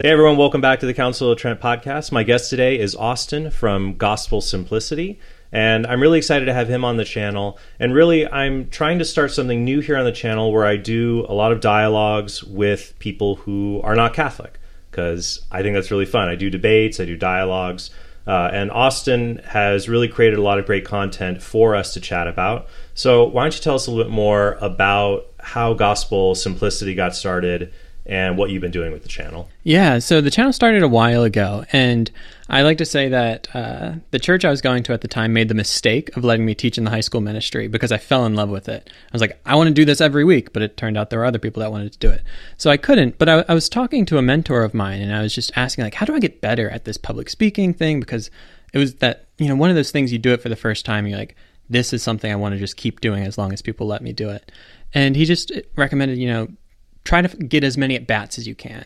Hey everyone, welcome back to the Council of Trent podcast. My guest today is Austin from Gospel Simplicity, and I'm really excited to have him on the channel. And really, I'm trying to start something new here on the channel where I do a lot of dialogues with people who are not Catholic, because I think that's really fun. I do debates, I do dialogues, and Austin has really created a lot of great content for us to chat about. So why don't you tell us a little bit more about how Gospel Simplicity got started and what you've been doing with the channel. Yeah, so the channel started a while ago, and I like to say that the church I was going to at the time made the mistake of letting me teach in the high school ministry because I fell in love with it. I was like, I want to do this every week, but it turned out there were other people that wanted to do it. So I couldn't, but I was talking to a mentor of mine, and I was just asking, like, how do I get better at this public speaking thing? Because it was that, one of those things you do it for the first time, you're like, this is something I want to just keep doing as long as people let me do it. And he just recommended, try to get as many at bats as you can.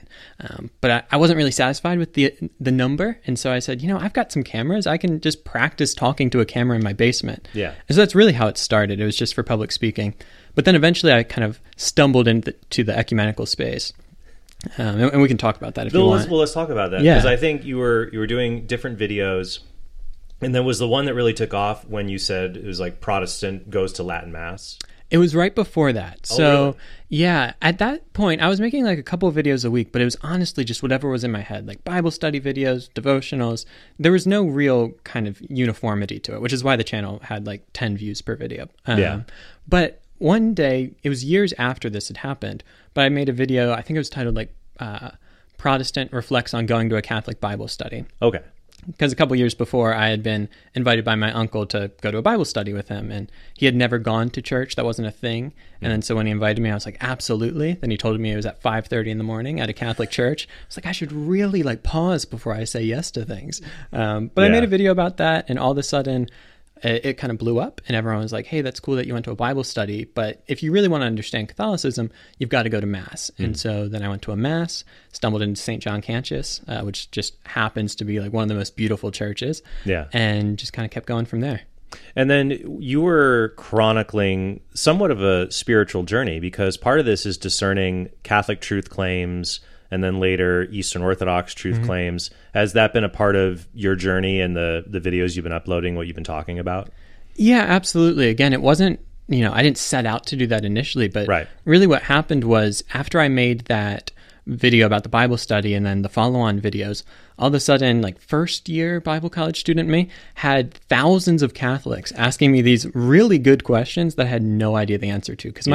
But I wasn't really satisfied with the number. And so I said, I've got some cameras. I can just practice talking to a camera in my basement. Yeah. And so that's really how it started. It was just for public speaking. But then eventually I kind of stumbled into the ecumenical space. And we can talk about that if you want. Well, let's talk about that. Yeah. Because I think you were doing different videos. And then was the one that really took off when you said it was like Protestant goes to Latin Mass? It was right before that. Oh, So, really? Yeah, at that point, I was making like a couple of videos a week, but it was honestly just whatever was in my head, like Bible study videos, devotionals. There was no real kind of uniformity to it, which is why the channel had like 10 views per video. Yeah. But one day, it was years after this had happened, but I made a video, I think it was titled like Protestant Reflects on Going to a Catholic Bible Study. Okay. Because a couple years before, I had been invited by my uncle to go to a Bible study with him, and he had never gone to church. That wasn't a thing. And then so when he invited me, I was like, absolutely. Then he told me it was at 5:30 in the morning at a Catholic church. I was like, I should really pause before I say yes to things. But I made a video about that, and all of a sudden, it kind of blew up, and everyone was like, hey, that's cool that you went to a Bible study, but if you really want to understand Catholicism, you've got to go to Mass. And so then I went to a Mass, stumbled into St. John Cantius, which just happens to be like one of the most beautiful churches, and just kind of kept going from there. And then you were chronicling somewhat of a spiritual journey, because part of this is discerning Catholic truth claims and then later Eastern Orthodox truth claims. Has that been a part of your journey and the videos you've been uploading, what you've been talking about? Yeah, absolutely. Again, it wasn't, I didn't set out to do that initially, but really what happened was after I made that video about the Bible study and then the follow-on videos, all of a sudden, like first-year Bible college student me had thousands of Catholics asking me these really good questions that I had no idea the answer to. Because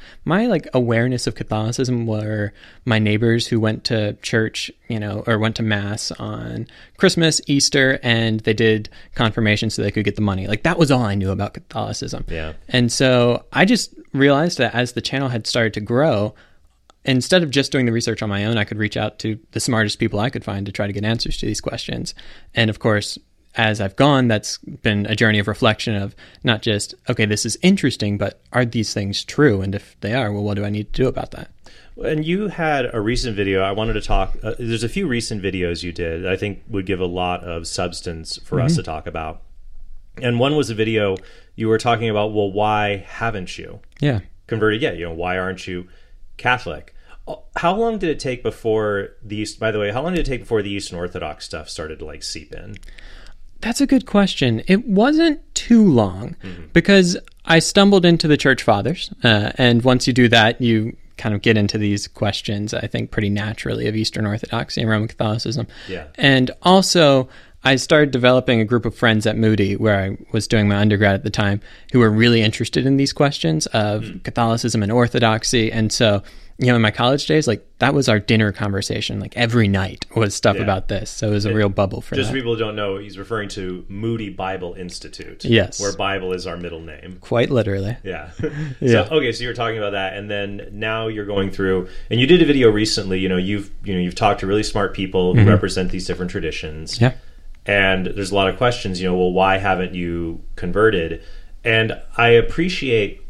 my awareness of Catholicism were my neighbors who went to church, or went to Mass on Christmas, Easter, and they did confirmation so they could get the money. Like that was all I knew about Catholicism. Yeah. And so I just realized that as the channel had started to grow, instead of just doing the research on my own, I could reach out to the smartest people I could find to try to get answers to these questions. And of course, as I've gone, that's been a journey of reflection of not just, okay, this is interesting, but are these things true? And if they are, well, what do I need to do about that? And you had a recent video. I wanted to talk. There's a few recent videos you did that I think would give a lot of substance for us to talk about. And one was a video you were talking about, well, why haven't you converted yet? Why aren't you Catholic? How long did it take before how long did it take before the Eastern Orthodox stuff started to seep in? That's a good question. It wasn't too long because I stumbled into the Church Fathers. And once you do that, you kind of get into these questions, I think, pretty naturally of Eastern Orthodoxy and Roman Catholicism. Yeah. And also, I started developing a group of friends at Moody, where I was doing my undergrad at the time, who were really interested in these questions of Catholicism and Orthodoxy. And so, in my college days, that was our dinner conversation. Every night was stuff about this. So it was a real bubble for that. Just so people don't know, he's referring to Moody Bible Institute. Yes. Where Bible is our middle name. Quite literally. Yeah. Yeah. So you were talking about that, and then now you're going through, and you did a video recently, you've talked to really smart people who represent these different traditions. Yeah. And there's a lot of questions, well, why haven't you converted? And I appreciate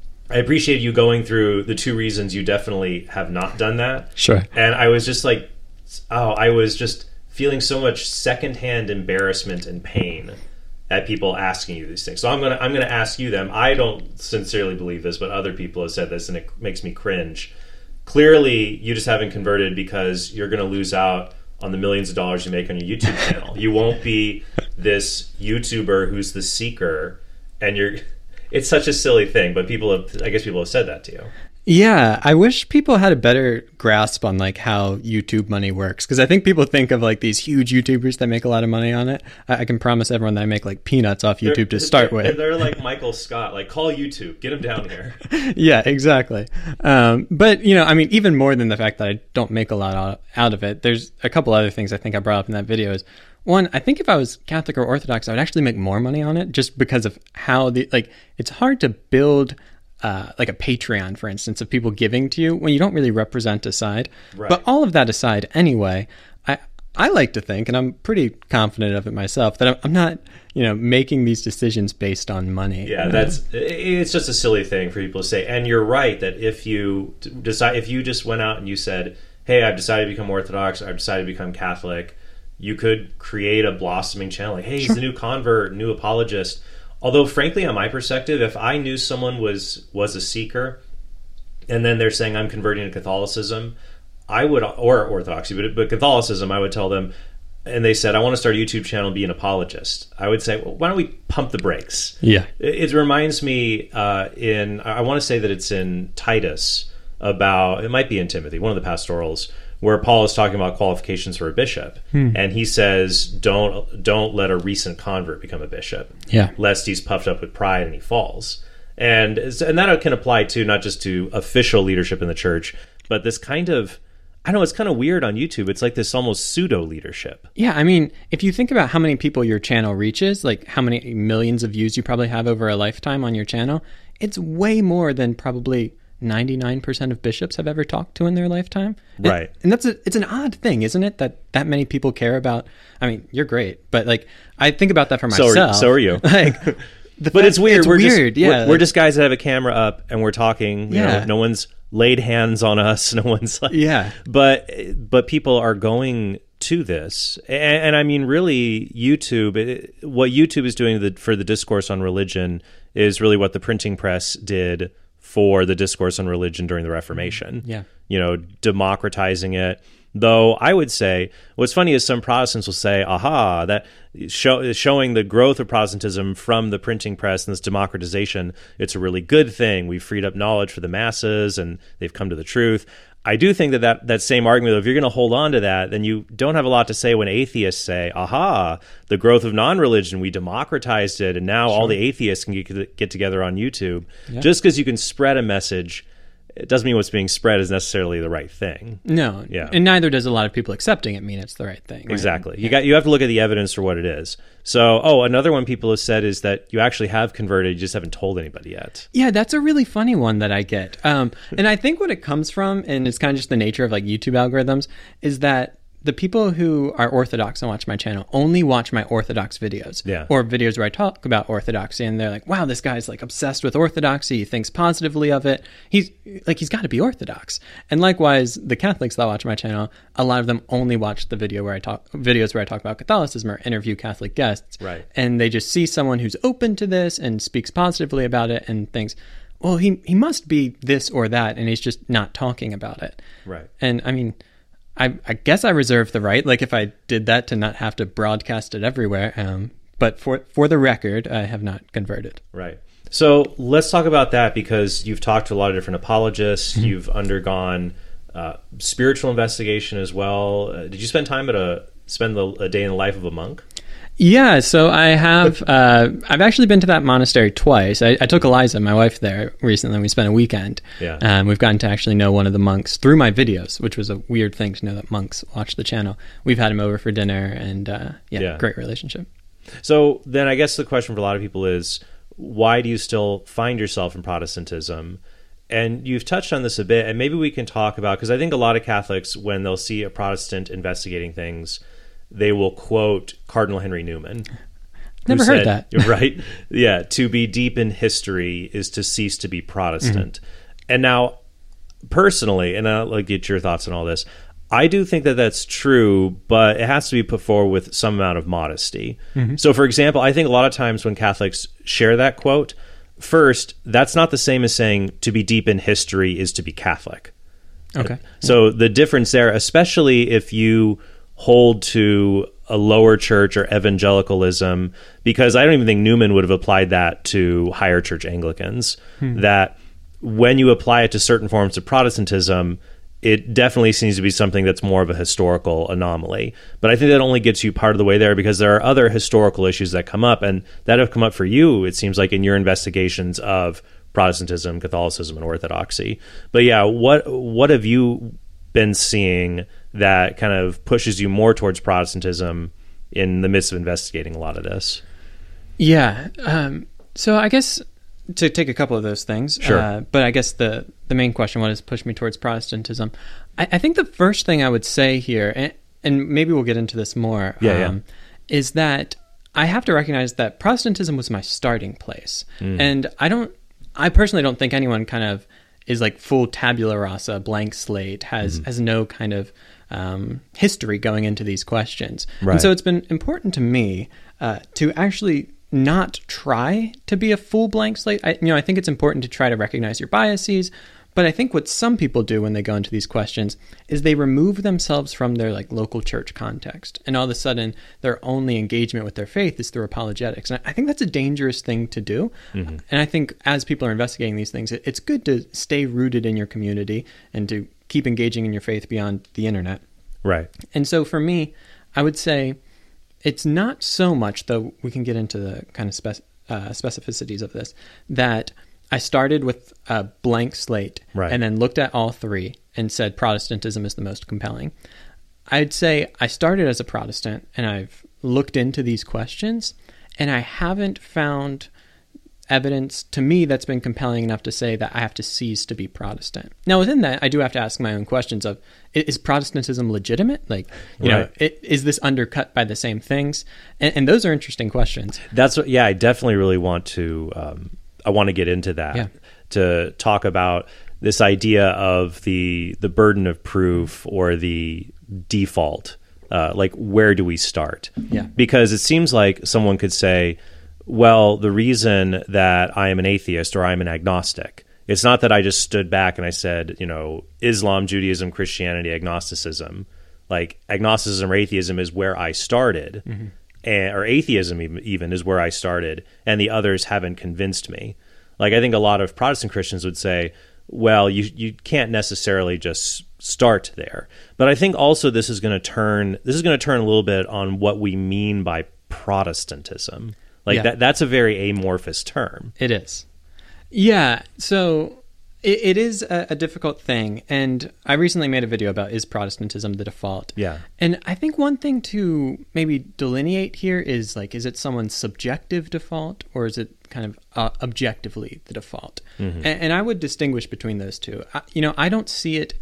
you going through the two reasons you definitely have not done that. Sure. And I was just I was just feeling so much secondhand embarrassment and pain at people asking you these things. So I'm gonna ask you them. I don't sincerely believe this, but other people have said this, and it makes me cringe. clearly you just haven't converted because you're going to lose out on the millions of dollars you make on your YouTube channel. You won't be this YouTuber who's the seeker, and it's such a silly thing, but I guess people have said that to you. Yeah, I wish people had a better grasp on like how YouTube money works, because I think people think of like these huge YouTubers that make a lot of money on it. I can promise everyone that I make like peanuts off YouTube to start with. They're like Michael Scott, like call YouTube, get him down here. Yeah, exactly. But I mean, even more than the fact that I don't make a lot out of it, there's a couple other things I think I brought up in that video. Is one, I think if I was Catholic or Orthodox, I would actually make more money on it, just because of how it's hard to build like a Patreon, for instance, of people giving to you when you don't really represent a side. Right. But all of that aside, anyway, I like to think, and I'm pretty confident of it myself, that I'm not, making these decisions based on money. Yeah, it's just a silly thing for people to say. And you're right that if you just went out and you said, hey, I've decided to become Orthodox, I've decided to become Catholic, you could create a blossoming channel. Like, hey, he's the new convert, new apologist. Although, frankly, on my perspective, if I knew someone was a seeker, and then they're saying I'm converting to Catholicism, or Orthodoxy, but Catholicism, I would tell them, and they said, I want to start a YouTube channel and be an apologist. I would say, well, why don't we pump the brakes? Yeah. It reminds me I want to say that it's in Titus it might be in Timothy, one of the pastorals, where Paul is talking about qualifications for a bishop, and he says, "Don't let a recent convert become a bishop, lest he's puffed up with pride and he falls." And that can apply to not just to official leadership in the church, but this kind of, I don't know, it's kind of weird on YouTube. It's like this almost pseudo leadership. Yeah, I mean, if you think about how many people your channel reaches, like how many millions of views you probably have over a lifetime on your channel, it's way more than probably 99% of bishops have ever talked to in their lifetime. Right. And it's an odd thing, isn't it? That many people care about, I mean, you're great, but like, I think about that for myself. So are you. Like, but it's weird. We're We're just guys that have a camera up and we're talking. No one's laid hands on us. No one's like, but people are going to this. And I mean, really, what YouTube is doing for the discourse on religion is really what the printing press did for the discourse on religion during the Reformation. Yeah. Democratizing it. Though I would say, what's funny is some Protestants will say, aha, that showing the growth of Protestantism from the printing press and this democratization, it's a really good thing. We've freed up knowledge for the masses and they've come to the truth. I do think that same argument, if you're going to hold on to that, then you don't have a lot to say when atheists say, aha, the growth of non-religion, we democratized it, and now all the atheists can get together on YouTube. Yeah. Just because you can spread a message, it doesn't mean what's being spread is necessarily the right thing. No. Yeah. And neither does a lot of people accepting it mean it's the right thing. Right? Exactly. You have to look at the evidence for what it is. So, another one people have said is that you actually have converted, you just haven't told anybody yet. Yeah, that's a really funny one that I get. And I think what it comes from, and it's kind of just the nature of like YouTube algorithms, is that the people who are Orthodox and watch my channel only watch my Orthodox videos, or videos where I talk about Orthodoxy, and they're like, wow, this guy's like obsessed with Orthodoxy, he thinks positively of it, he's got to be Orthodox. And likewise, the Catholics that watch my channel, a lot of them only watch the videos where I talk about Catholicism or interview Catholic guests, right? And they just see someone who's open to this and speaks positively about it and thinks, well, he must be this or that, and he's just not talking about it, right? And I mean, I guess I reserve the right, like if I did that, to not have to broadcast it everywhere. But for the record, I have not converted. Right. So let's talk about that, because you've talked to a lot of different apologists. Mm-hmm. You've undergone spiritual investigation as well. Did you spend time spend a day in the life of a monk? Yeah, so I have. I've actually been to that monastery twice. I took Eliza, my wife, there recently. We spent a weekend. Yeah. We've gotten to actually know one of the monks through my videos, which was a weird thing to know that monks watch the channel. We've had him over for dinner, and great relationship. So then I guess the question for a lot of people is, why do you still find yourself in Protestantism? And you've touched on this a bit, and maybe we can talk about, because I think a lot of Catholics, when they'll see a Protestant investigating things, they will quote Cardinal Henry Newman. Never heard that. Right? Yeah. To be deep in history is to cease to be Protestant. Mm-hmm. And now, personally, and I'll get your thoughts on all this, I do think that that's true, but it has to be put forward with some amount of modesty. Mm-hmm. So, for example, I think a lot of times when Catholics share that quote, first, that's not the same as saying to be deep in history is to be Catholic. Okay. So the difference there, especially if you hold to a lower church or evangelicalism, because I don't even think Newman would have applied that to higher church Anglicans, that when you apply it to certain forms of Protestantism, it definitely seems to be something that's more of a historical anomaly. But I think that only gets you part of the way there, because there are other historical issues that come up, and that have come up for you, it seems like, in your investigations of Protestantism, Catholicism, and Orthodoxy. But yeah, what have you been seeing that kind of pushes you more towards Protestantism in the midst of investigating a lot of this? Yeah. So I guess to take a couple of those things, Sure. But I guess the main question, what has pushed me towards Protestantism? I think the first thing I would say here, and maybe we'll get into this more, is that I have to recognize that Protestantism was my starting place. And I personally don't think anyone kind of is like full tabula rasa, blank slate, has no kind of history going into these questions. Right. And so it's been important to me to actually not try to be a full blank slate. I think it's important to try to recognize your biases, but I think what some people do when they go into these questions is they remove themselves from their like local church context, and all of a sudden their only engagement with their faith is through apologetics. And I think that's a dangerous thing to do. And I think as people are investigating these things, it's good to stay rooted in your community and to keep engaging in your faith beyond the internet. Right. And so for me, I would say it's not so much, though we can get into the kind of specificities of this, that I started with a blank slate and then looked at all three and said Protestantism is the most compelling. I'd say I started as a Protestant and I've looked into these questions and I haven't found evidence to me that's been compelling enough to say that I have to cease to be Protestant. Now, within that, I do have to ask my own questions of, is Protestantism legitimate? Like, you know, is this undercut by the same things? And those are interesting questions. That's what, I definitely really want to, I want to get into that, to talk about this idea of the burden of proof or the default, like where do we start? Yeah. Because it seems like someone could say, well, the reason that I am an atheist or I'm an agnostic, it's not that I just stood back and I said, Islam, Judaism, Christianity, agnosticism. Like agnosticism or atheism is where I started, or atheism even is where I started, and the others haven't convinced me. Like I think a lot of Protestant Christians would say, well, you can't necessarily just start there. But I think also this is going to turn a little bit on what we mean by Protestantism. Like that's a very amorphous term. It is. Yeah. So it is a difficult thing. And I recently made a video about, is Protestantism the default? Yeah. And I think one thing to maybe delineate here is like, is it someone's subjective default or is it kind of objectively the default? And I would distinguish between those two. I don't see it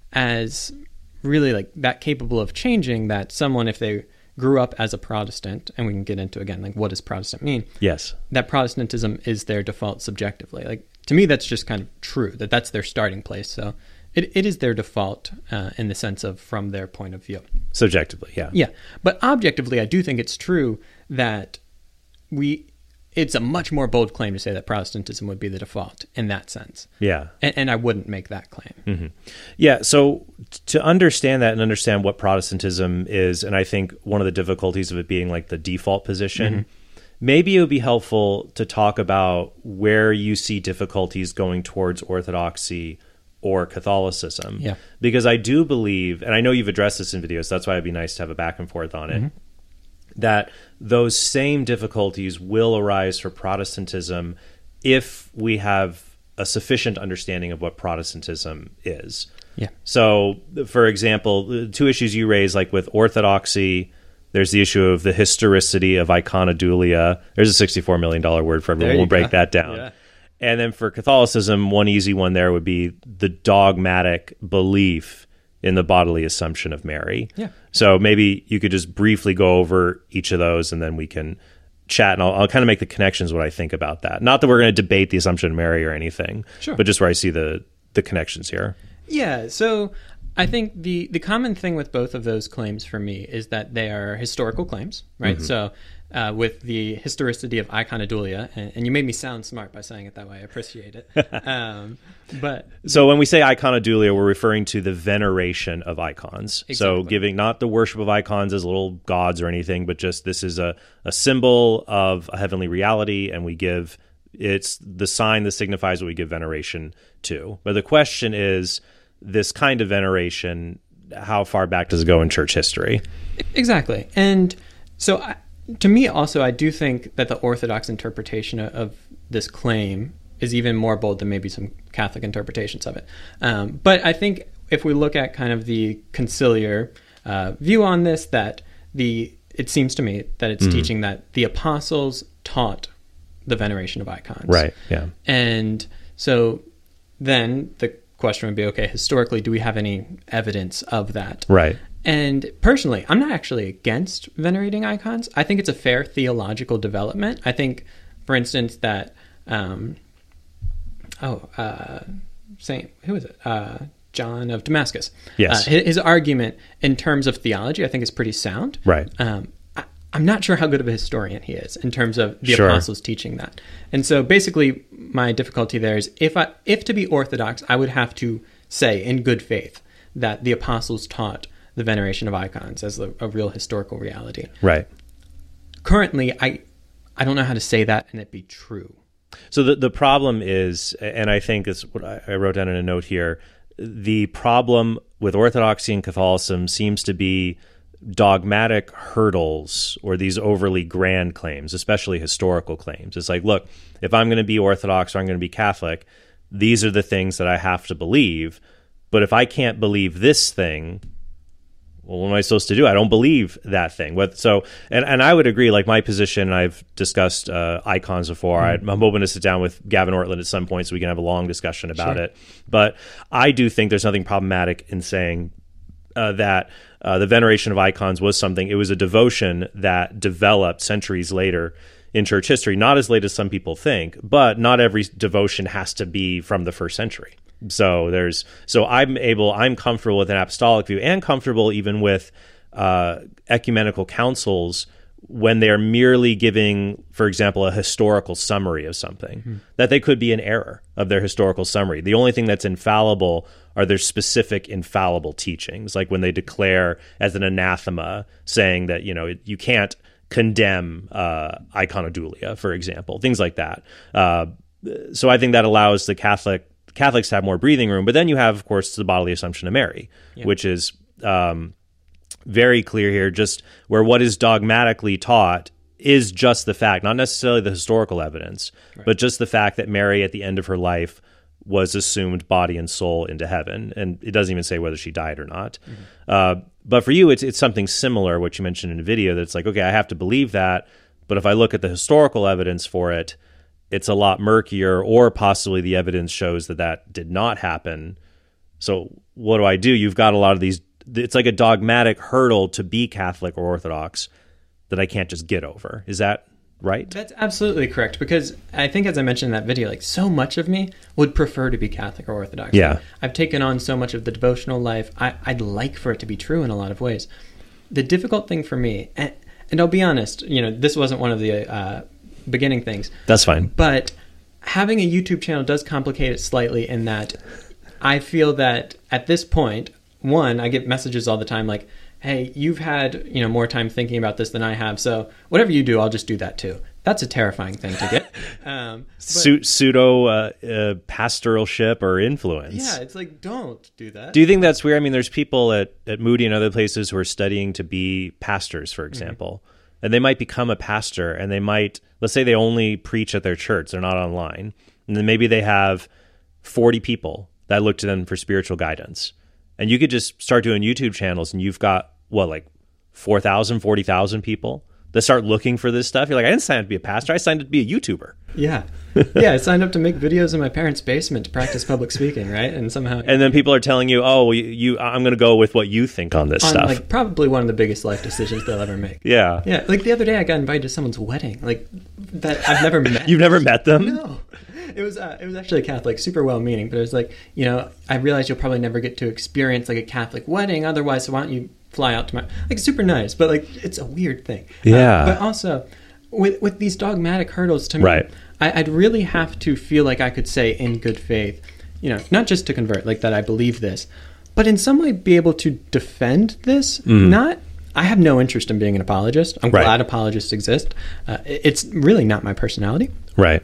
as really like that capable of changing, that someone, if they grew up as a Protestant, and we can get into, again, like what does Protestant mean? Yes. That Protestantism is their default subjectively. Like, to me, that's just kind of true, that's their starting place. So it is their default in the sense of from their point of view. Subjectively, yeah. Yeah. But objectively, I do think it's true that it's a much more bold claim to say that Protestantism would be the default in that sense. Yeah. And I wouldn't make that claim. Yeah, so to understand that and understand what Protestantism is, and I think one of the difficulties of it being like the default position, maybe it would be helpful to talk about where you see difficulties going towards Orthodoxy or Catholicism. Yeah. Because I do believe, and I know you've addressed this in videos, so that's why it'd be nice to have a back and forth on it, that those same difficulties will arise for Protestantism if we have a sufficient understanding of what Protestantism is. Yeah. So, for example, the two issues you raise, like with Orthodoxy, there's the issue of the historicity of iconodulia. There's a $64 million word for everyone. We'll break that down. Yeah. And then for Catholicism, one easy one there would be the dogmatic belief in the bodily assumption of Mary. Yeah. So maybe you could just briefly go over each of those and then we can chat, and I'll kind of make the connections what I think about that. Not that we're going to debate the assumption of Mary or anything, but just where I see the connections here. Yeah, so I think the common thing with both of those claims for me is that they are historical claims, right? So with the historicity of iconodulia, and you made me sound smart by saying it that way. I appreciate it. But so when we say iconodulia, we're referring to the veneration of icons. Exactly. So giving not the worship of icons as little gods or anything, but just this is a symbol of a heavenly reality, and we give it's the sign that signifies what we give veneration to. But the question is, this kind of veneration, how far back does it go in church history? Exactly. And so to me also, I do think that the Orthodox interpretation of this claim is even more bold than maybe some Catholic interpretations of it. But I think if we look at kind of the conciliar view on this, that it seems to me that it's teaching that the apostles taught the veneration of icons. Right, yeah. And so then the question would be, okay, historically, do we have any evidence of that? Right. And personally, I'm not actually against venerating icons. I think it's a fair theological development. I think, for instance, that, Saint, who is it? John of Damascus. Yes. His argument in terms of theology, I think, is pretty sound. Right. I'm not sure how good of a historian he is in terms of the apostles teaching that. And so basically my difficulty there is if to be Orthodox, I would have to say in good faith that the apostles taught the veneration of icons as a real historical reality. Right. Currently, I don't know how to say that and it be true. So the problem is, and I think it's what I wrote down in a note here, the problem with Orthodoxy and Catholicism seems to be dogmatic hurdles or these overly grand claims, especially historical claims. It's like, look, if I'm going to be Orthodox or I'm going to be Catholic, these are the things that I have to believe. But if I can't believe this thing, well, what am I supposed to do? I don't believe that thing. And I would agree, like my position, I've discussed icons before. I'm hoping to sit down with Gavin Ortland at some point so we can have a long discussion about it. But I do think there's nothing problematic in saying that the veneration of icons was something. It was a devotion that developed centuries later in church history, not as late as some people think, but not every devotion has to be from the first century. So I'm comfortable with an apostolic view and comfortable even with ecumenical councils when they're merely giving, for example, a historical summary of something, that they could be an error of their historical summary. The only thing that's infallible are their specific infallible teachings, like when they declare as an anathema saying that, you can't condemn iconodulia, for example, things like that. So I think that allows the Catholics to have more breathing room. But then you have, of course, the bodily assumption of Mary, which is very clear here, just where what is dogmatically taught is just the fact, not necessarily the historical evidence, but just the fact that Mary at the end of her life was assumed body and soul into heaven. And it doesn't even say whether she died or not. But for you, it's something similar, what you mentioned in the video, that's like, okay, I have to believe that, but if I look at the historical evidence for it, it's a lot murkier, or possibly the evidence shows that did not happen. So what do? You've got a lot of these. It's like a dogmatic hurdle to be Catholic or Orthodox that I can't just get over. Is that right? That's absolutely correct, because I think, as I mentioned in that video, like so much of me would prefer to be Catholic or Orthodox. Yeah. I've taken on so much of the devotional life. I'd like for it to be true in a lot of ways. The difficult thing for me, and I'll be honest, this wasn't one of the beginning things. That's fine. But having a YouTube channel does complicate it slightly in that I feel that at this point, one, I get messages all the time like, hey, you've had more time thinking about this than I have, so whatever you do, I'll just do that too. That's a terrifying thing to get. Pseudo pastoralship or influence. Yeah, it's like, don't do that. Do you think that's weird? I mean, there's people at Moody and other places who are studying to be pastors, for example, and they might become a pastor, and they might, let's say they only preach at their church, they're not online, and then maybe they have 40 people that look to them for spiritual guidance. And you could just start doing YouTube channels, and you've got, 4,000, 40,000 people that start looking for this stuff. You're like, I didn't sign up to be a pastor. I signed up to be a YouTuber. Yeah. Yeah, I signed up to make videos in my parents' basement to practice public speaking, right? And somehow... And then people are telling you, I'm going to go with what you think on this stuff. Like, probably one of the biggest life decisions they'll ever make. Yeah. Yeah, like the other day I got invited to someone's wedding, like, that I've never met. You've never met them? No. It was actually a Catholic, super well-meaning, but it was like, I realize you'll probably never get to experience like a Catholic wedding otherwise, so why don't you fly out to my, like, super nice, but like it's a weird thing. Yeah. But also with these dogmatic hurdles, to me, right. I'd really have to feel like I could say in good faith, not just to convert, like that I believe this, but in some way be able to defend this. I have no interest in being an apologist. I'm glad apologists exist. It's really not my personality. Right.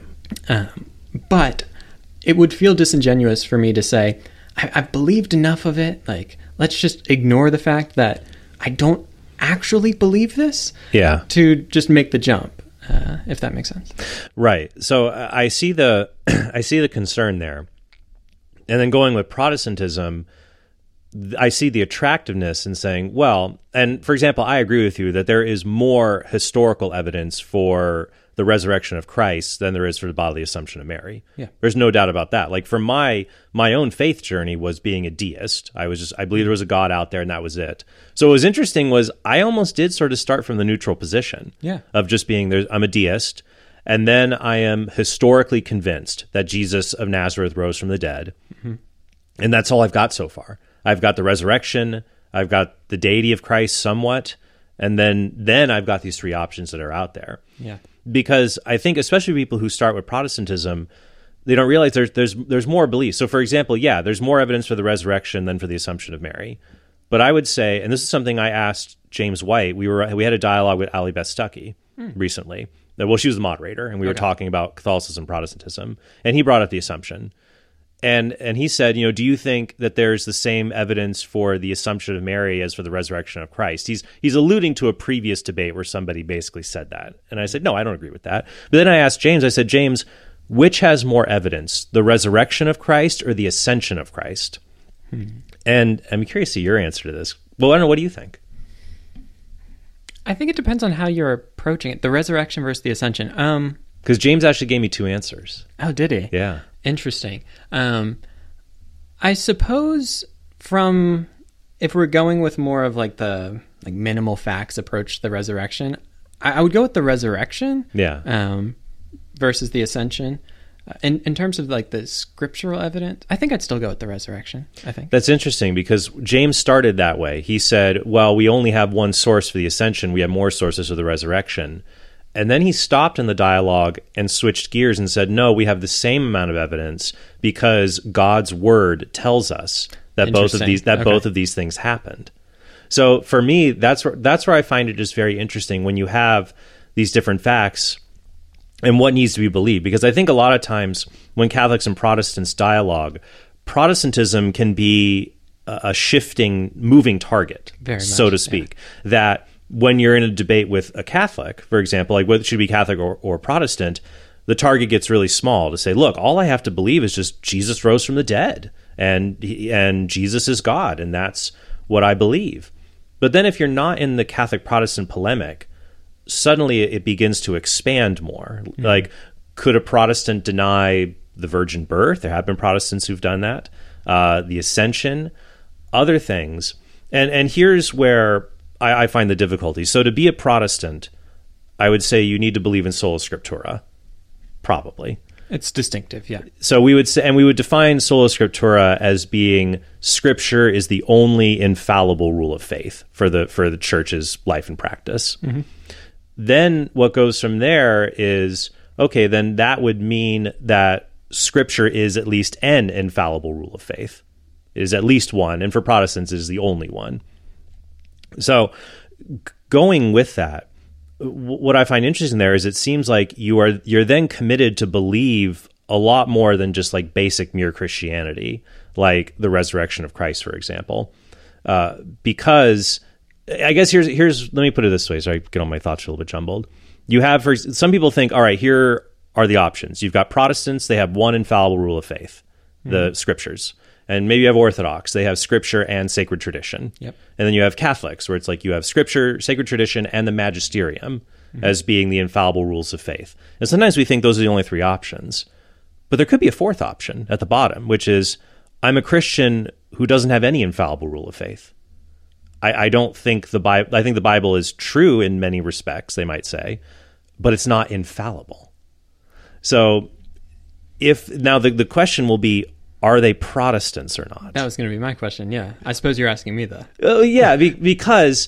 But it would feel disingenuous for me to say, I've believed enough of it. Like, let's just ignore the fact that I don't actually believe this. Yeah. To just make the jump, if that makes sense. Right. So I see the concern there. And then going with Protestantism, I see the attractiveness in saying, well, and for example, I agree with you that there is more historical evidence for the resurrection of Christ than there is for the bodily assumption of Mary. Yeah. There's no doubt about that. Like for my own faith journey was being a deist. I believed there was a God out there and that was it. So what was interesting was I almost did sort of start from the neutral position of just being I'm a deist. And then I am historically convinced that Jesus of Nazareth rose from the dead. Mm-hmm. And that's all I've got so far. I've got the resurrection, I've got the deity of Christ somewhat, and then I've got these three options that are out there. Yeah. Because I think especially people who start with Protestantism, they don't realize there's more beliefs. So for example, there's more evidence for the resurrection than for the Assumption of Mary. But I would say, and this is something I asked James White, we had a dialogue with Ali Beth Stuckey recently. Well, she was the moderator, and we were talking about Catholicism, Protestantism, and he brought up the Assumption. And he said, do you think that there's the same evidence for the Assumption of Mary as for the resurrection of Christ? He's alluding to a previous debate where somebody basically said that. And I said, no, I don't agree with that. But then I asked James, I said, James, which has more evidence, the resurrection of Christ or the ascension of Christ? And I'm curious to see your answer to this. Well, I don't know. What do you think? I think it depends on how you're approaching it. The resurrection versus the ascension. Because James actually gave me two answers. Oh, did he? Yeah. Interesting. I suppose if we're going with more of like the minimal facts approach to the resurrection, I would go with the resurrection. Yeah. Versus the ascension. In terms of like the scriptural evidence, I think I'd still go with the resurrection. I think that's interesting because James started that way. He said, well, we only have one source for the ascension. We have more sources for the resurrection. And then he stopped in the dialogue and switched gears and said, no, we have the same amount of evidence because God's word tells us that both of these things happened. So for me, that's where I find it just very interesting when you have these different facts and what needs to be believed. Because I think a lot of times when Catholics and Protestants dialogue, Protestantism can be a shifting, moving target, so to speak, that when you're in a debate with a Catholic, for example, like whether it should be Catholic or Protestant, the target gets really small to say, look, all I have to believe is just Jesus rose from the dead and Jesus is God, and that's what I believe. But then if you're not in the Catholic-Protestant polemic, suddenly it begins to expand more. Mm-hmm. Like, could a Protestant deny the virgin birth? There have been Protestants who've done that. The ascension, other things. And here's where I find the difficulty. So to be a Protestant, I would say you need to believe in sola scriptura, probably. It's distinctive, yeah. So we would say, and we would define sola scriptura as being Scripture is the only infallible rule of faith for the church's life and practice. Mm-hmm. Then what goes from there is, okay, then that would mean that Scripture is at least an infallible rule of faith. It is at least one, and for Protestants, it is the only one. So going with that, what I find interesting there is it seems like you're then committed to believe a lot more than just like basic mere Christianity, like the resurrection of Christ, for example. Because I guess here's let me put it this way, so I get all my thoughts a little bit jumbled. You have, for some people think, all right, here are the options. You've got Protestants, they have one infallible rule of faith, the Scriptures. And maybe you have Orthodox, they have Scripture and sacred tradition. Yep. And then you have Catholics, where it's like you have Scripture, sacred tradition, and the magisterium as being the infallible rules of faith. And sometimes we think those are the only three options. But there could be a fourth option at the bottom, which is I'm a Christian who doesn't have any infallible rule of faith. I don't think the Bible, I think the Bible is true in many respects, they might say, but it's not infallible. So if now the question will be, are they Protestants or not? That was going to be my question. Yeah, I suppose you're asking me though. Yeah, because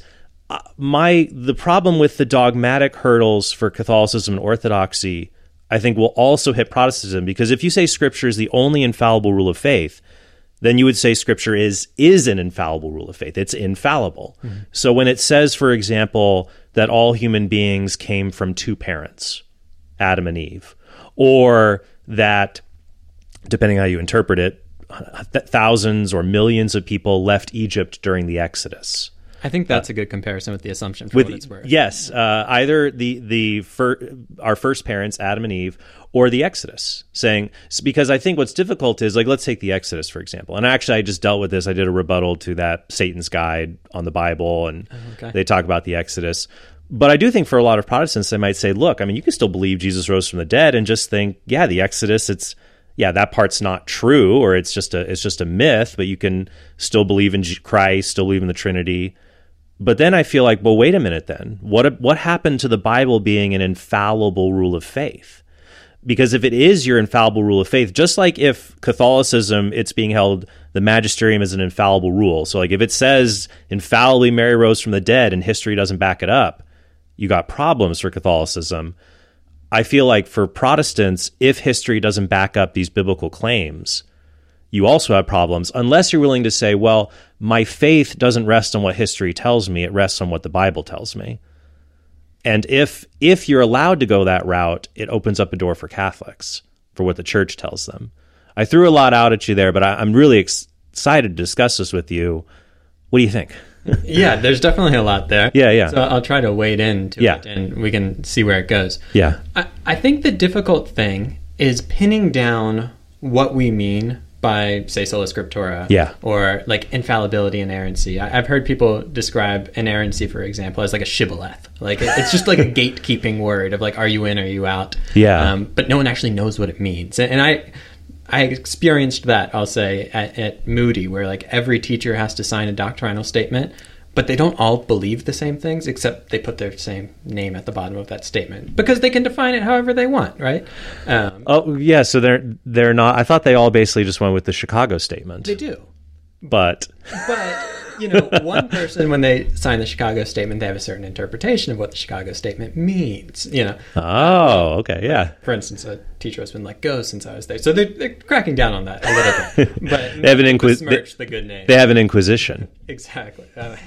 the problem with the dogmatic hurdles for Catholicism and Orthodoxy, I think, will also hit Protestantism, because if you say Scripture is the only infallible rule of faith, then you would say Scripture is an infallible rule of faith. It's infallible. Mm-hmm. So when it says, for example, that all human beings came from two parents, Adam and Eve, or that, depending on how you interpret it, thousands or millions of people left Egypt during the Exodus. I think that's a good comparison with the Assumption, for what it's worth. Yes, either our first parents, Adam and Eve, or the Exodus, saying, because I think what's difficult is, like, let's take the Exodus, for example. And actually, I just dealt with this. I did a rebuttal to that Satan's Guide on the Bible, and they talk about the Exodus. But I do think for a lot of Protestants, they might say, look, I mean, you can still believe Jesus rose from the dead and just think, yeah, the Exodus, that part's not true, or it's just a myth, but you can still believe in Christ, still believe in the Trinity. But then I feel like, well, wait a minute then. What happened to the Bible being an infallible rule of faith? Because if it is your infallible rule of faith, just like if Catholicism, it's being held, the magisterium is an infallible rule. So like if it says infallibly Mary rose from the dead and history doesn't back it up, you got problems for Catholicism. I feel like for Protestants, if history doesn't back up these biblical claims, you also have problems, unless you're willing to say, well, my faith doesn't rest on what history tells me, it rests on what the Bible tells me. And if you're allowed to go that route, it opens up a door for Catholics, for what the church tells them. I threw a lot out at you there, but I'm really excited to discuss this with you. What do you think? Yeah, there's definitely a lot there. Yeah. So I'll try to wade into it, and we can see where it goes. Yeah. I think the difficult thing is pinning down what we mean by, say, sola scriptura, or like infallibility and inerrancy. I've heard people describe inerrancy, for example, as like a shibboleth. Like it's just like a gatekeeping word of like, are you in, are you out? Yeah. But no one actually knows what it means. And I experienced that, I'll say, at Moody, where like every teacher has to sign a doctrinal statement, but they don't all believe the same things, except they put their same name at the bottom of that statement because they can define it however they want, right? So they're not. I thought they all basically just went with the Chicago Statement. They do, but one person, when they sign the Chicago Statement, they have a certain interpretation of what the Chicago Statement means. Oh, okay, yeah. For instance, a teacher has been let go since I was there, so they're cracking down on that a little bit. But they have an besmirch the good name. They have an inquisition. Exactly.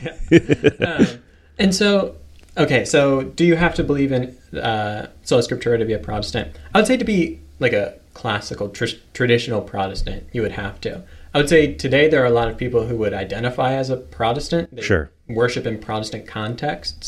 And so, okay, so do you have to believe in sola scriptura to be a Protestant? I would say to be like a classical, traditional Protestant, you would have to. I would say today there are a lot of people who would identify as a Protestant. They worship in Protestant contexts,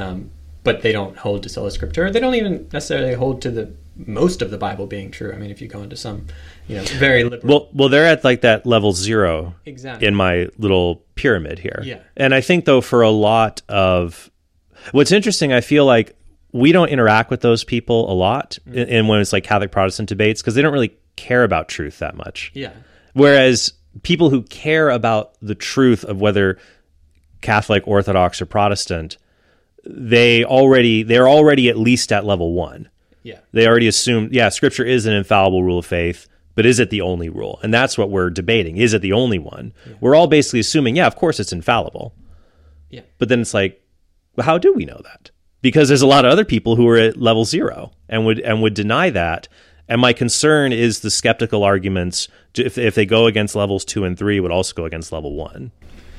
but they don't hold to sola scriptura. They don't even necessarily hold to the most of the Bible being true. I mean, if you go into some, very liberal. Well, they're at like that level 0 exactly in my little pyramid here. Yeah. And I think though, for a lot of what's interesting, I feel like we don't interact with those people a lot in when it's like Catholic Protestant debates, because they don't really care about truth that much. Yeah. Whereas people who care about the truth of whether Catholic, Orthodox, or Protestant, they're already at least at level 1. Yeah. They already assume, Scripture is an infallible rule of faith, but is it the only rule? And that's what we're debating. Is it the only one? Yeah. We're all basically assuming, of course it's infallible. Yeah. But then it's like, well, how do we know that? Because there's a lot of other people who are at level 0 and would deny that. And my concern is the skeptical arguments, if they go against levels 2 and 3, would also go against level 1.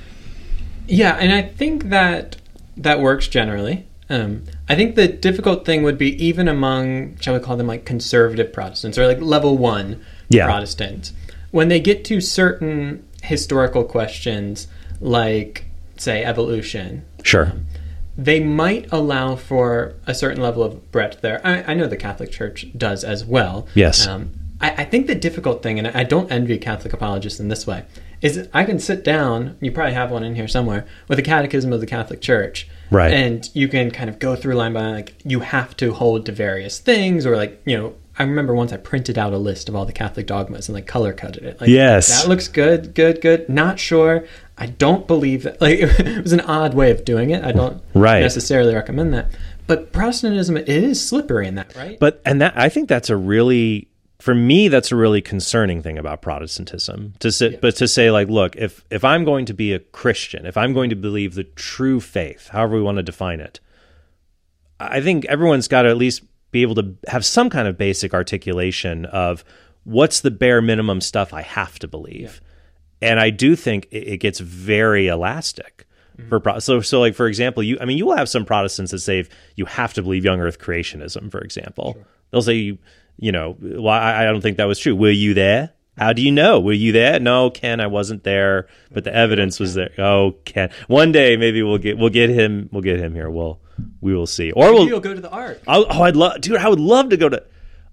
Yeah, and I think that works generally. I think the difficult thing would be even among, shall we call them like conservative Protestants or like level 1 Protestants, when they get to certain historical questions like, say, evolution. Sure. They might allow for a certain level of breadth there. I know the Catholic Church does as well. Yes. I think the difficult thing, and I don't envy Catholic apologists in this way, is I can sit down, you probably have one in here somewhere, with a catechism of the Catholic Church. Right. And you can kind of go through line by line, like, you have to hold to various things, or like, I remember once I printed out a list of all the Catholic dogmas and like color coded it. Like, yes. That looks good. Not sure. I don't believe that. Like, it was an odd way of doing it. I don't necessarily recommend that. But Protestantism, it is slippery in that, right? I think that's a really for me, that's a really concerning thing about Protestantism. But to say, like, look, if I'm going to be a Christian, if I'm going to believe the true faith, however we want to define it, I think everyone's got to at least be able to have some kind of basic articulation of what's the bare minimum stuff I have to believe. Yeah. And I do think it gets very elastic. So like, for example, you will have some Protestants that say you have to believe young earth creationism, for example. Sure. They'll say, well, I don't think that was true. Were you there? How do you know? Were you there? No, Ken, I wasn't there, but the evidence was there. Oh, Ken. One day maybe we'll get him here. We will see. Or you'll go to the Ark. I would love to go to.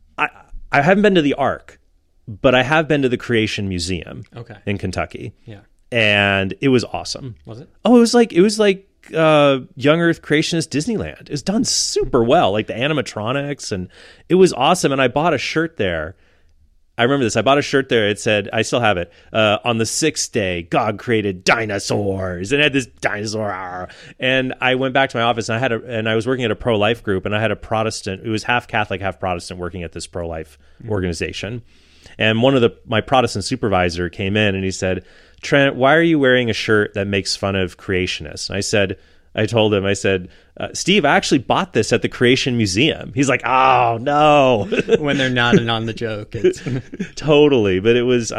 I haven't been to the Ark, but I have been to the Creation Museum. In Kentucky. Yeah. And it was awesome. Was it? Oh, it was like young earth creationist Disneyland. It was done super well, like the animatronics, and it was awesome. And I bought a shirt there. I remember this. I bought a shirt there. It said, I still have it. On the sixth day, God created dinosaurs, and it had this dinosaur. And I went back to my office, and I was working at a pro-life group, and I had a Protestant. It was half Catholic, half Protestant, working at this pro-life organization. And one of my Protestant supervisor came in, and he said, Trent, why are you wearing a shirt that makes fun of creationists? And I told him, Steve, I actually bought this at the Creation Museum. He's like, oh, no. When they're nodding on the joke. It's Totally. But it was,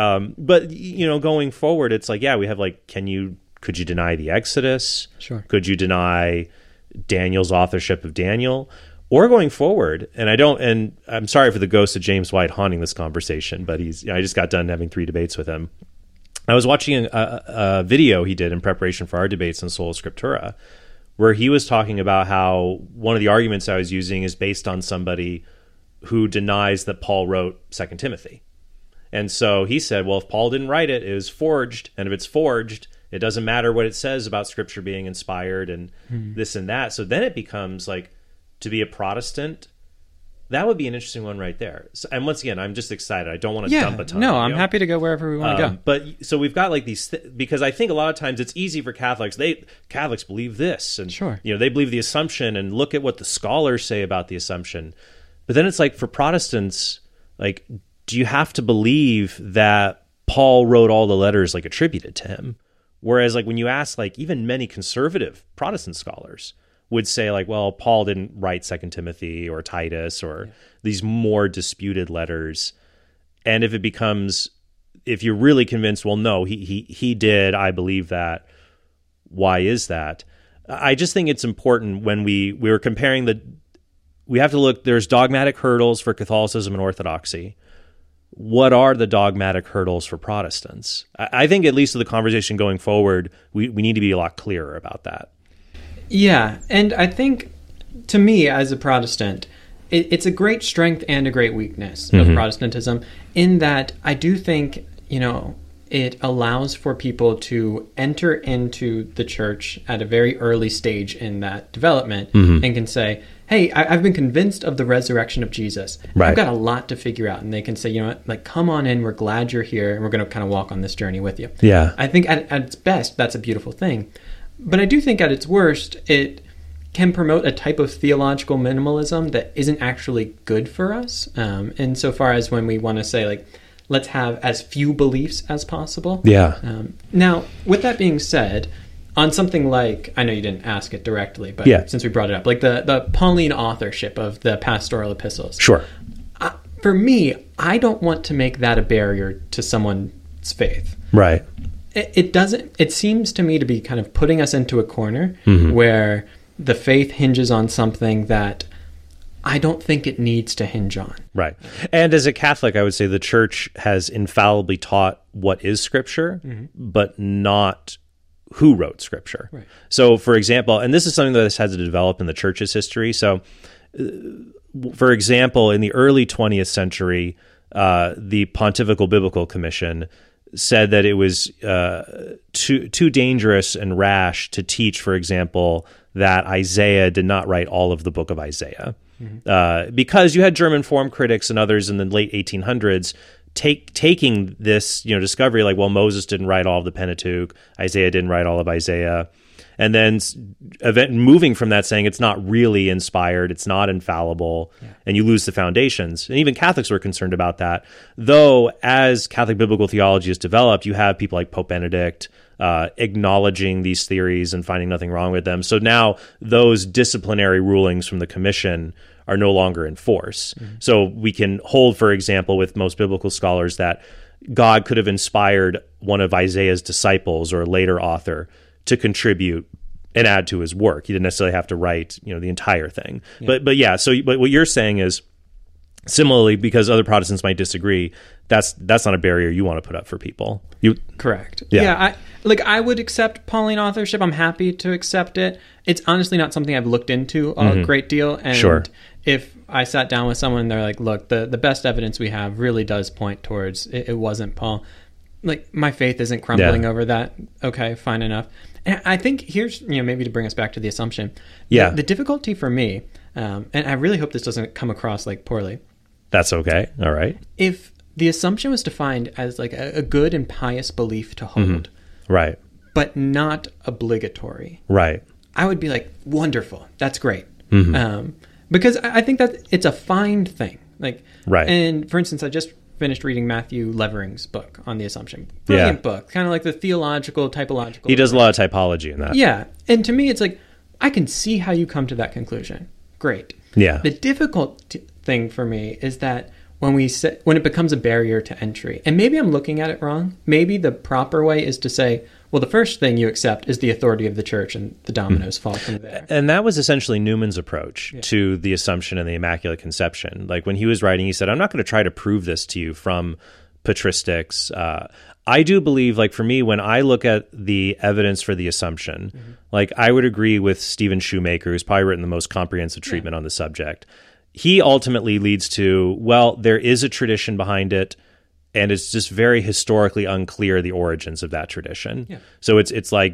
going forward, it's like, yeah, we have like, could you deny the Exodus? Sure. Could you deny Daniel's authorship of Daniel? Or going forward, and I'm sorry for the ghost of James White haunting this conversation, but I just got done having 3 debates with him. I was watching a video he did in preparation for our debates in Sola Scriptura, where he was talking about how one of the arguments I was using is based on somebody who denies that Paul wrote 2 Timothy. And so he said, well, if Paul didn't write it, it was forged. And if it's forged, it doesn't matter what it says about Scripture being inspired and this and that. So then it becomes like, to be a Protestant, that would be an interesting one right there. So, and once again, I'm just excited. I don't want to dump a ton. No, I'm happy to go wherever we want to go. But so we've got like these, because I think a lot of times it's easy for Catholics. Catholics believe this, and sure, they believe the Assumption, and look at what the scholars say about the Assumption. But then it's like for Protestants, like, do you have to believe that Paul wrote all the letters like attributed to him? Whereas like when you ask like even many conservative Protestant scholars would say like, well, Paul didn't write 2 Timothy or Titus or these more disputed letters. And if you're really convinced, well, no, he did, I believe that, why is that? I just think it's important when we were comparing we have to look, there's dogmatic hurdles for Catholicism and Orthodoxy. What are the dogmatic hurdles for Protestants? I think at least in the conversation going forward, we need to be a lot clearer about that. Yeah, and I think, to me, as a Protestant, it's a great strength and a great weakness of Protestantism, in that I do think, it allows for people to enter into the church at a very early stage in that development and can say, hey, I've been convinced of the resurrection of Jesus. Right. I've got a lot to figure out. And they can say, come on in, we're glad you're here, and we're going to kind of walk on this journey with you. Yeah. I think at its best, that's a beautiful thing. But I do think at its worst, it can promote a type of theological minimalism that isn't actually good for us. Insofar as when we want to say, like, let's have as few beliefs as possible. Yeah. Now, with that being said, on something like, I know you didn't ask it directly, but since we brought it up, like the Pauline authorship of the pastoral epistles. Sure. For me, I don't want to make that a barrier to someone's faith. Right. It seems to me to be kind of putting us into a corner where the faith hinges on something that I don't think it needs to hinge on. Right. And as a Catholic, I would say the church has infallibly taught what is Scripture, but not who wrote Scripture. Right. So, for example, and this is something that has had to develop in the church's history. So, for example, in the early 20th century, the Pontifical Biblical Commission said that it was too dangerous and rash to teach, for example, that Isaiah did not write all of the book of Isaiah. Because you had German form critics and others in the late 1800s taking this discovery like, well, Moses didn't write all of the Pentateuch, Isaiah didn't write all of Isaiah. and then moving from that, saying it's not really inspired, it's not infallible, and you lose the foundations. And even Catholics were concerned about that. Though, as Catholic biblical theology has developed, you have people like Pope Benedict acknowledging these theories and finding nothing wrong with them. So now those disciplinary rulings from the commission are no longer in force. So we can hold, for example, with most biblical scholars, that God could have inspired one of Isaiah's disciples or a later author to contribute and add to his work. He didn't necessarily have to write, the entire thing. But what you're saying is, similarly, because other Protestants might disagree, that's not a barrier you want to put up for people. Correct. Yeah. I would accept Pauline authorship. I'm happy to accept it. It's honestly not something I've looked into a great deal. And if I sat down with someone and they're like, look, the best evidence we have really does point towards it wasn't Paul. Like, my faith isn't crumbling over that. Okay, fine enough. And I think here's, maybe to bring us back to the assumption. The difficulty for me, and I really hope this doesn't come across like poorly. That's okay. All right. If the assumption was defined as like a good and pious belief to hold, right, but not obligatory, right, I would be like, wonderful, that's great, because I think that it's a fine thing. Like, right. And for instance, I just finished reading Matthew Levering's book on the Assumption. Brilliant book, kind of like the theological, typological. He does a lot of typology in that. Yeah, and to me, it's like, I can see how you come to that conclusion. Great. Yeah. The difficult thing for me is that when it becomes a barrier to entry, and maybe I'm looking at it wrong, maybe the proper way is to say, well, the first thing you accept is the authority of the church, and the dominoes fall from there. And that was essentially Newman's approach to the Assumption and the Immaculate Conception. Like, when he was writing, he said, I'm not going to try to prove this to you from patristics. I do believe, like, for me, when I look at the evidence for the Assumption, like, I would agree with Stephen Shoemaker, who's probably written the most comprehensive treatment on the subject. He ultimately leads to, well, there is a tradition behind it, and it's just very historically unclear the origins of that tradition. Yeah. So it's like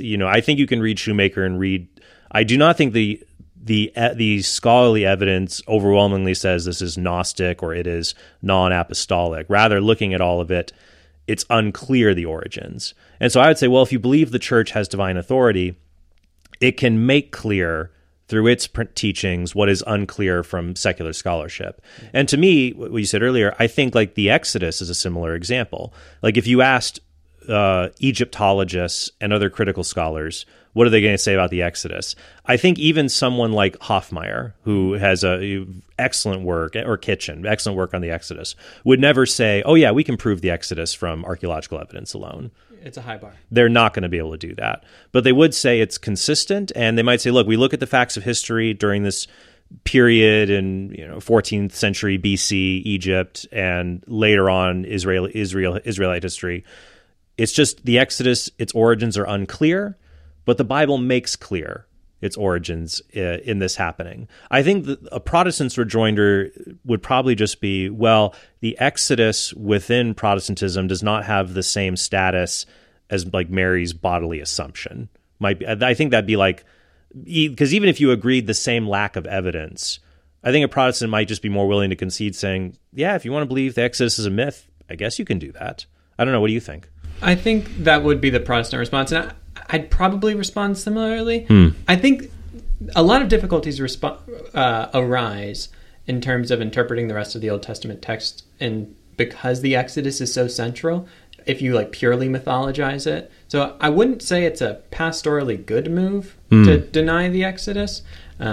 I think you can read Shoemaker and read. I do not think the scholarly evidence overwhelmingly says this is Gnostic or it is non-apostolic. Rather, looking at all of it, it's unclear the origins. And so I would say, well, if you believe the church has divine authority, it can make clear through its teachings what is unclear from secular scholarship. And to me, what you said earlier, I think like the Exodus is a similar example. Like, if you asked Egyptologists and other critical scholars, what are they going to say about the Exodus? I think even someone like Hoffmeyer, who has excellent work, or Kitchen, excellent work on the Exodus, would never say, oh yeah, we can prove the Exodus from archaeological evidence alone. It's a high bar. They're not going to be able to do that. But they would say it's consistent, and they might say, look, we look at the facts of history during this period in 14th century BC Egypt, and later on Israelite history. It's just the Exodus, its origins are unclear, but the Bible makes clear its origins in this happening. I think that a Protestant's rejoinder would probably just be, well, the Exodus within Protestantism does not have the same status as like Mary's bodily Assumption. I think that'd be like, because even if you agreed the same lack of evidence, I think a Protestant might just be more willing to concede, saying, yeah, if you want to believe the Exodus is a myth, I guess you can do that. I don't know. What do you think? I think that would be the Protestant response, and I'd probably respond similarly. I think a lot of difficulties arise in terms of interpreting the rest of the Old Testament text, and because the Exodus is so central, if you like purely mythologize it. So I wouldn't say it's a pastorally good move to deny the Exodus,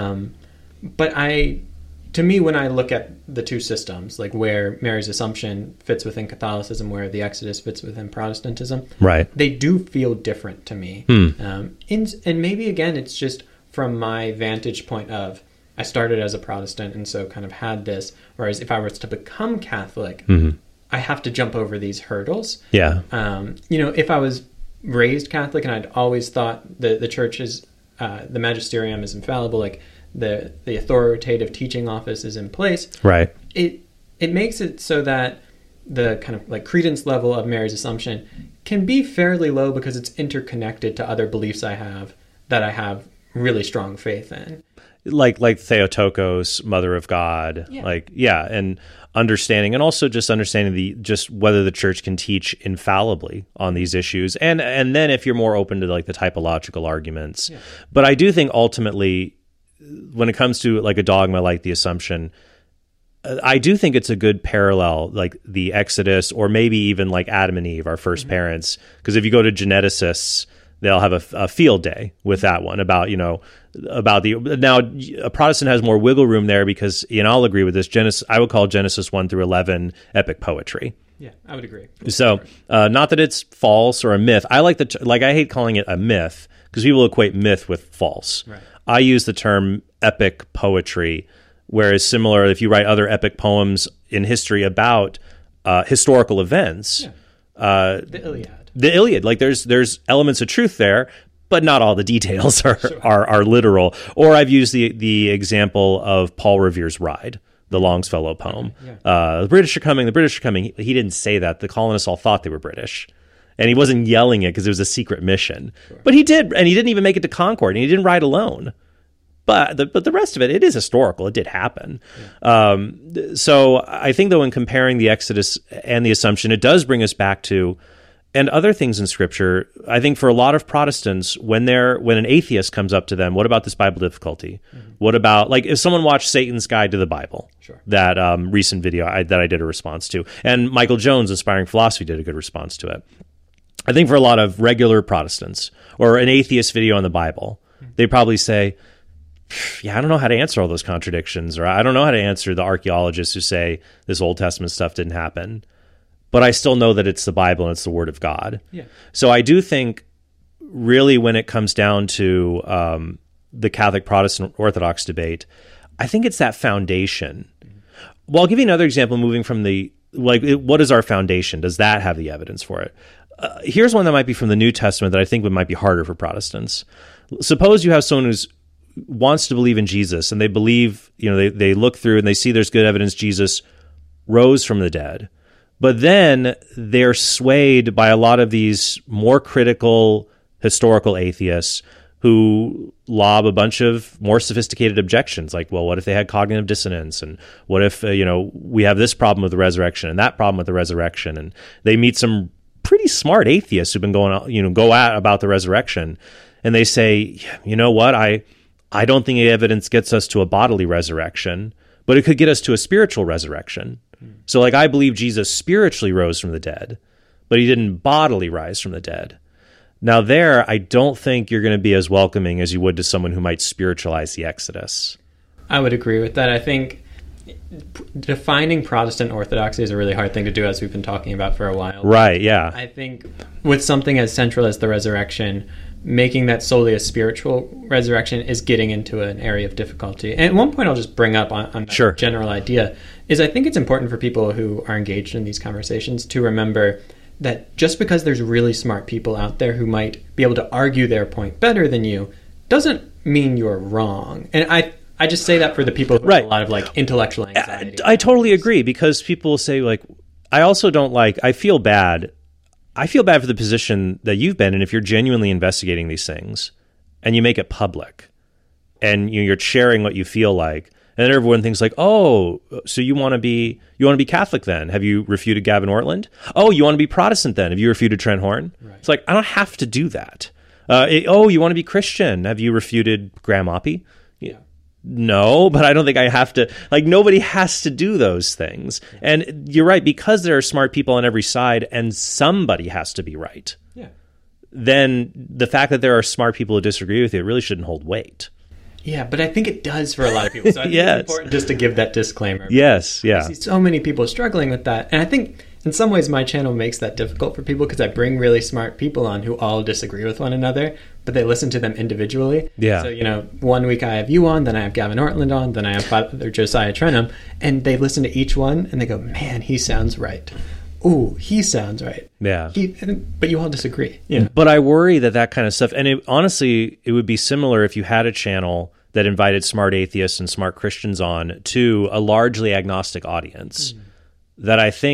but to me, when I look at the two systems, like where Mary's Assumption fits within Catholicism, where the Exodus fits within Protestantism, right, they do feel different to me. And maybe, again, it's just from my vantage point of, I started as a Protestant and so kind of had this, whereas if I was to become Catholic, I have to jump over these hurdles. Yeah. If I was raised Catholic and I'd always thought the church is, the magisterium is infallible, like, the authoritative teaching office is in place, right? It makes it so that the kind of like credence level of Mary's Assumption can be fairly low because it's interconnected to other beliefs I have really strong faith in. Like Theotokos, Mother of God, and understanding, and also just understanding just whether the church can teach infallibly on these issues, and then if you're more open to like the typological arguments. Yeah. But I do think ultimately, when it comes to like a dogma like the Assumption, I do think it's a good parallel, like the Exodus, or maybe even like Adam and Eve, our first parents, because if you go to geneticists, they'll have a field day with that one about now a Protestant has more wiggle room there because, I'll agree with this. I would call Genesis 1 through 11 epic poetry. Yeah, I would agree. So, not that it's false or a myth. I like I hate calling it a myth because people equate myth with false. Right. I use the term epic poetry, whereas similar, if you write other epic poems in history about historical events, the Iliad. The Iliad, like there's elements of truth there, but not all the details are literal. Or I've used the example of Paul Revere's Ride, the Longfellow poem. The British are coming. The British are coming. He didn't say that. The colonists all thought they were British, and he wasn't yelling it because it was a secret mission. Sure. But he did, and he didn't even make it to Concord, and he didn't ride alone. But the rest of it is historical. It did happen. Yeah. So I think, though, in comparing the Exodus and the Assumption, it does bring us back to. And other things in Scripture, I think for a lot of Protestants, when an atheist comes up to them, what about this Bible difficulty? Mm-hmm. What about, like, if someone watched Satan's Guide to the Bible, that recent video that I did a response to, and Michael Jones' Inspiring Philosophy did a good response to it. I think for a lot of regular Protestants, or an atheist video on the Bible, they probably say, I don't know how to answer all those contradictions, or I don't know how to answer the archaeologists who say this Old Testament stuff didn't happen. But I still know that it's the Bible and it's the Word of God. Yeah. So I do think, really, when it comes down to the Catholic Protestant Orthodox debate, I think it's that foundation. Mm-hmm. Well, I'll give you another example. Moving from what is our foundation? Does that have the evidence for it? Here's one that might be from the New Testament that I think might be harder for Protestants. Suppose you have someone who wants to believe in Jesus, and they believe, they look through and they see there's good evidence Jesus rose from the dead. But then they're swayed by a lot of these more critical historical atheists who lob a bunch of more sophisticated objections, like, well, what if they had cognitive dissonance? And what if, we have this problem with the resurrection and that problem with the resurrection? And they meet some pretty smart atheists who've been go at about the resurrection. And they say, you know what? I don't think the evidence gets us to a bodily resurrection, but it could get us to a spiritual resurrection. So, I believe Jesus spiritually rose from the dead, but he didn't bodily rise from the dead. Now there, I don't think you're going to be as welcoming as you would to someone who might spiritualize the Exodus. I would agree with that. I think defining Protestant orthodoxy is a really hard thing to do, as we've been talking about for a while. Right, yeah. I think with something as central as the resurrection, making that solely a spiritual resurrection is getting into an area of difficulty. And at one point I'll just bring up on that general idea is I think it's important for people who are engaged in these conversations to remember that just because there's really smart people out there who might be able to argue their point better than you doesn't mean you're wrong. And I just say that for the people who have a lot of intellectual anxiety. I totally agree, because people say I feel bad. I feel bad for the position that you've been in if you're genuinely investigating these things and you make it public and you're sharing what you feel like. And then everyone thinks oh, so you want to be Catholic then? Have you refuted Gavin Ortland? Oh, you want to be Protestant then? Have you refuted Trent Horn? Right. It's I don't have to do that. You want to be Christian? Have you refuted Graham Oppie? Yeah. No, but I don't think I have to. Nobody has to do those things. And you're right, because there are smart people on every side and somebody has to be right. Yeah. Then the fact that there are smart people who disagree with you, it really shouldn't hold weight. Yeah, but I think it does for a lot of people. So I think it's important just to give that disclaimer. Yes, yeah. I see so many people struggling with that. And I think in some ways my channel makes that difficult for people because I bring really smart people on who all disagree with one another, but they listen to them individually. Yeah. So, 1 week I have you on, then I have Gavin Ortland on, then I have Father Josiah Trenholm, and they listen to each one and they go, man, he sounds right. Ooh, he sounds right. Yeah. But you all disagree. Yeah. But I worry that kind of stuff, and honestly, it would be similar if you had a channel that invited smart atheists and smart Christians on to a largely agnostic audience. That I think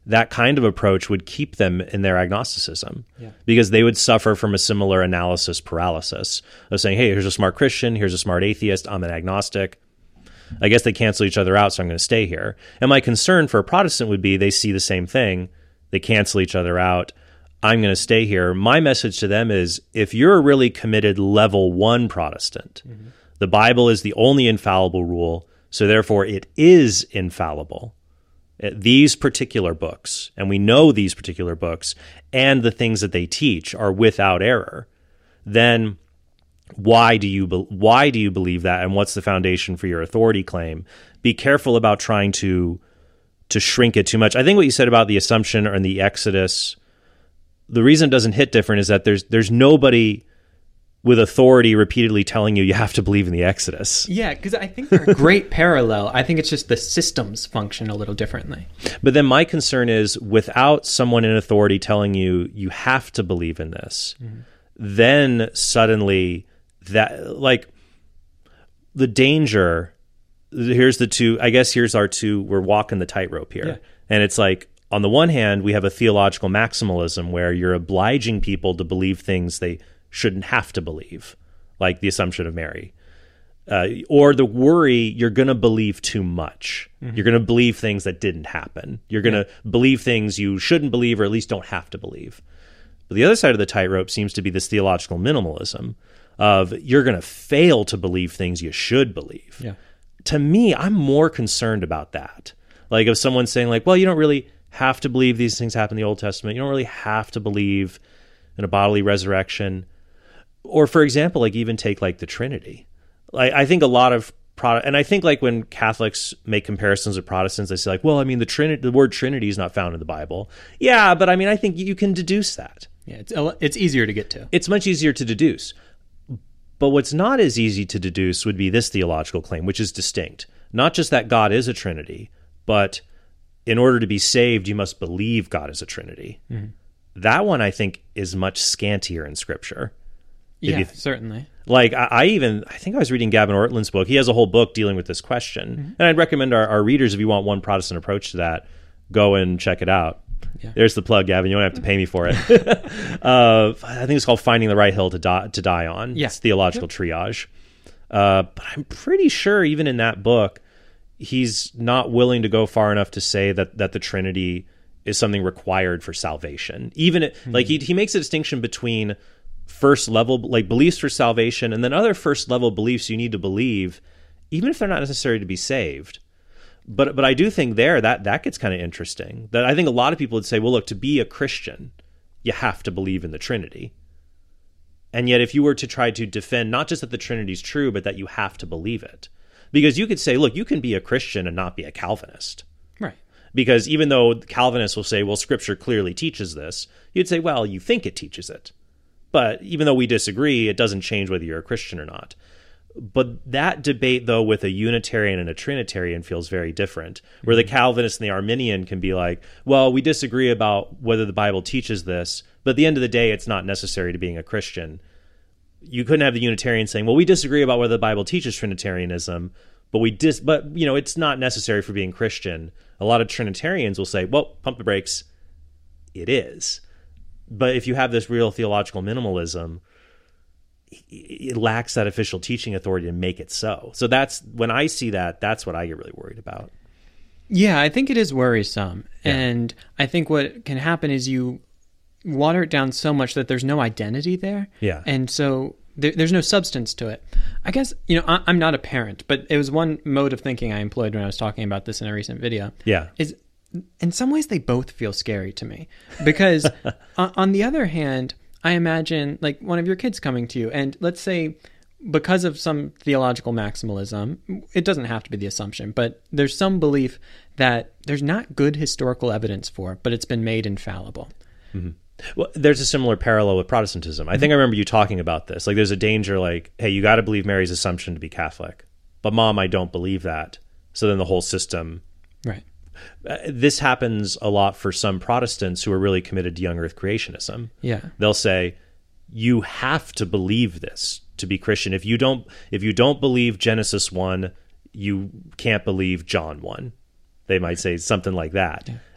that kind of approach would keep them in their agnosticism, Yeah. because they would suffer from a similar analysis paralysis of saying, hey, here's a smart Christian, here's a smart atheist, I'm an agnostic. I guess they cancel each other out, so I'm going to stay here. And my concern for a Protestant would be they see the same thing. They cancel each other out. I'm going to stay here. My message to them is, if you're a really committed level 1 Protestant, the Bible is the only infallible rule, so therefore it is infallible. These particular books, and we know these particular books, and the things that they teach are without error, then why do you believe that, and what's the foundation for your authority claim? Be careful about trying to shrink it too much. I think what you said about the Assumption or in the Exodus, the reason it doesn't hit different is that there's nobody with authority repeatedly telling you have to believe in the Exodus. Yeah, because I think they're a great parallel. I think it's just the systems function a little differently. But then my concern is, without someone in authority telling you have to believe in this, then suddenly that, like, the danger, here's our two, we're walking the tightrope here. Yeah. And it's like, on the one hand, we have a theological maximalism where you're obliging people to believe things they shouldn't have to believe, like the Assumption of Mary. Or the worry, you're going to believe too much. You're going to believe things that didn't happen. You're going to believe things you shouldn't believe, or at least don't have to believe. But the other side of the tightrope seems to be this theological minimalism of, you're going to fail to believe things you should believe. Yeah. To me, I'm more concerned about that. Like, if someone's saying, like, well, you don't really have to believe these things happen in the Old Testament. You don't really have to believe in a bodily resurrection. Or, for example, like, even take, like, the Trinity. Like, I think a lot of and I think, like, when Catholics make comparisons with Protestants, they say, like, well, I mean, the word Trinity is not found in the Bible. Yeah, but I mean, I think you can deduce that. Yeah, it's easier to get to. It's much easier to deduce. But what's not as easy to deduce would be this theological claim, which is distinct. Not just that God is a Trinity, but in order to be saved, you must believe God is a Trinity. That one, I think, is much scantier in Scripture. Yeah, certainly. Like, I think I was reading Gavin Ortland's book. He has a whole book dealing with this question. And I'd recommend our readers, if you want one Protestant approach to that, go and check it out. Yeah. There's the plug, Gavin. You don't have to pay me for it. I think it's called Finding the Right Hill to Die On. Yeah. It's theological triage. But I'm pretty sure even in that book, he's not willing to go far enough to say that the Trinity is something required for salvation. Even like he makes a distinction between first level, like, beliefs for salvation, and then other first level beliefs you need to believe, even if they're not necessary to be saved. But I do think that gets kind of interesting. That I think a lot of people would say, well, look, to be a Christian, you have to believe in the Trinity. And yet, if you were to try to defend not just that the Trinity is true, but that you have to believe it, because you could say, look, you can be a Christian and not be a Calvinist. Right. Because even though Calvinists will say, well, Scripture clearly teaches this, you'd say, well, you think it teaches it. But even though we disagree, it doesn't change whether you're a Christian or not. But that debate, though, with a Unitarian and a Trinitarian feels very different, where the Calvinist and the Arminian can be like, well, we disagree about whether the Bible teaches this, but at the end of the day, it's not necessary to being a Christian. You couldn't have the Unitarian saying, well, we disagree about whether the Bible teaches Trinitarianism, but it's not necessary for being Christian. A lot of Trinitarians will say, well, pump the brakes. It is. But if you have this real theological minimalism, it lacks that official teaching authority to make it so. So that's when I see that's what I get really worried about. Yeah, I think it is worrisome. Yeah. And I think what can happen is you water it down so much that there's no identity there. Yeah. And so there's no substance to it. I guess, I'm not a parent, but it was one mode of thinking I employed when I was talking about this in a recent video. Yeah. Is in some ways they both feel scary to me. Because on the other hand, I imagine like one of your kids coming to you and let's say because of some theological maximalism, it doesn't have to be the Assumption, but there's some belief that there's not good historical evidence for, but it's been made infallible. Mm-hmm. Well, there's a similar parallel with Protestantism. I think I remember you talking about this. Like, there's a danger, like, hey, you got to believe Mary's Assumption to be Catholic. But, Mom, I don't believe that. So then the whole system... Right. This happens a lot for some Protestants who are really committed to young earth creationism. Yeah. They'll say, you have to believe this to be Christian. If you don't believe Genesis 1, you can't believe John 1. They might say something like that. Yeah.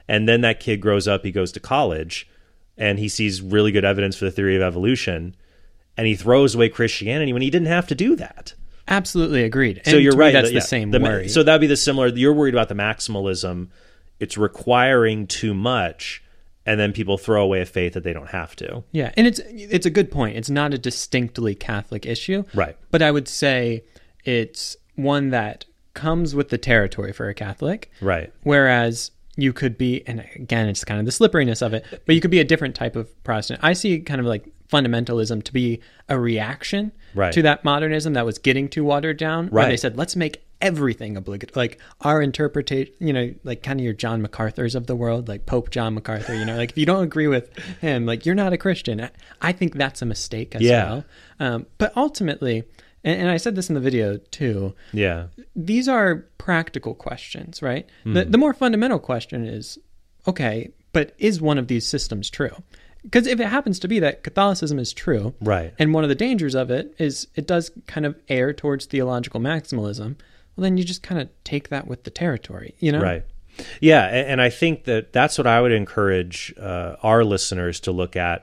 And then that kid grows up, he goes to college, and he sees really good evidence for the theory of evolution, and he throws away Christianity when he didn't have to do that. Absolutely agreed. So and you're right. That's the same worry. So that'd be the similar. You're worried about the maximalism. It's requiring too much, and then people throw away a faith that they don't have to. Yeah, and it's a good point. It's not a distinctly Catholic issue. Right. But I would say it's one that comes with the territory for a Catholic. Right. Whereas you could be, and again, it's kind of the slipperiness of it, but you could be a different type of Protestant. I see kind of like fundamentalism to be a reaction to that modernism that was getting too watered down, where they said, let's make everything obligatory. Like our interpretation, like kind of your John MacArthur's of the world, like Pope John MacArthur, like if you don't agree with him, like you're not a Christian. I think that's a mistake as well. But ultimately, and I said this in the video too. Yeah. These are practical questions, right? The more fundamental question is, okay, but is one of these systems true? Because if it happens to be that Catholicism is true, right, and one of the dangers of it is it does kind of err towards theological maximalism, well, then you just kind of take that with the territory, Right. Yeah, and I think that's what I would encourage our listeners to look at,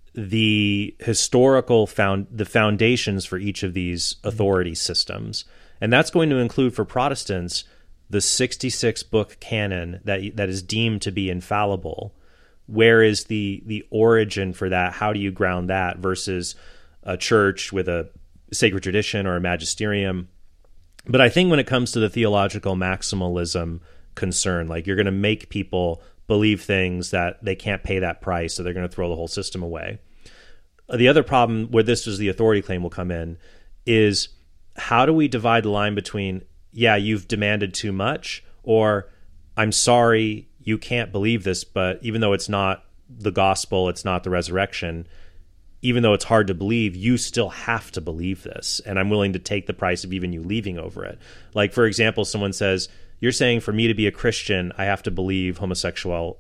the historical the foundations for each of these authority systems. And that's going to include for Protestants the 66-book canon that is deemed to be infallible. Where is the origin for that? How do you ground that versus a church with a sacred tradition or a magisterium? But I think when it comes to the theological maximalism concern, like you're going to make people believe things that they can't pay that price, so they're going to throw the whole system away. The other problem where this is the authority claim will come in is, how do we divide the line between, yeah, you've demanded too much, or I'm sorry, you can't believe this, but even though it's not the gospel, it's not the resurrection, even though it's hard to believe, you still have to believe this. And I'm willing to take the price of even you leaving over it. Like, for example, someone says, you're saying for me to be a Christian, I have to believe homosexual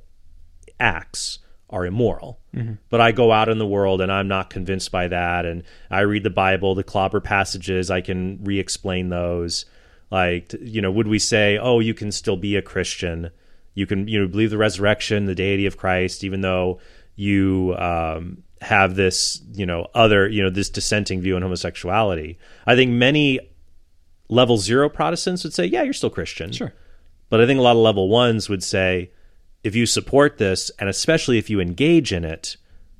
acts are immoral. Mm-hmm. But I go out in the world and I'm not convinced by that. And I read the Bible, the clobber passages, I can re-explain those. Like, would we say, oh, you can still be a Christian? You can, believe the resurrection, the deity of Christ, even though you have this, this dissenting view on homosexuality. I think many level 0 Protestants would say, yeah, you're still Christian. Sure. But I think a lot of level 1s would say, if you support this, and especially if you engage in it,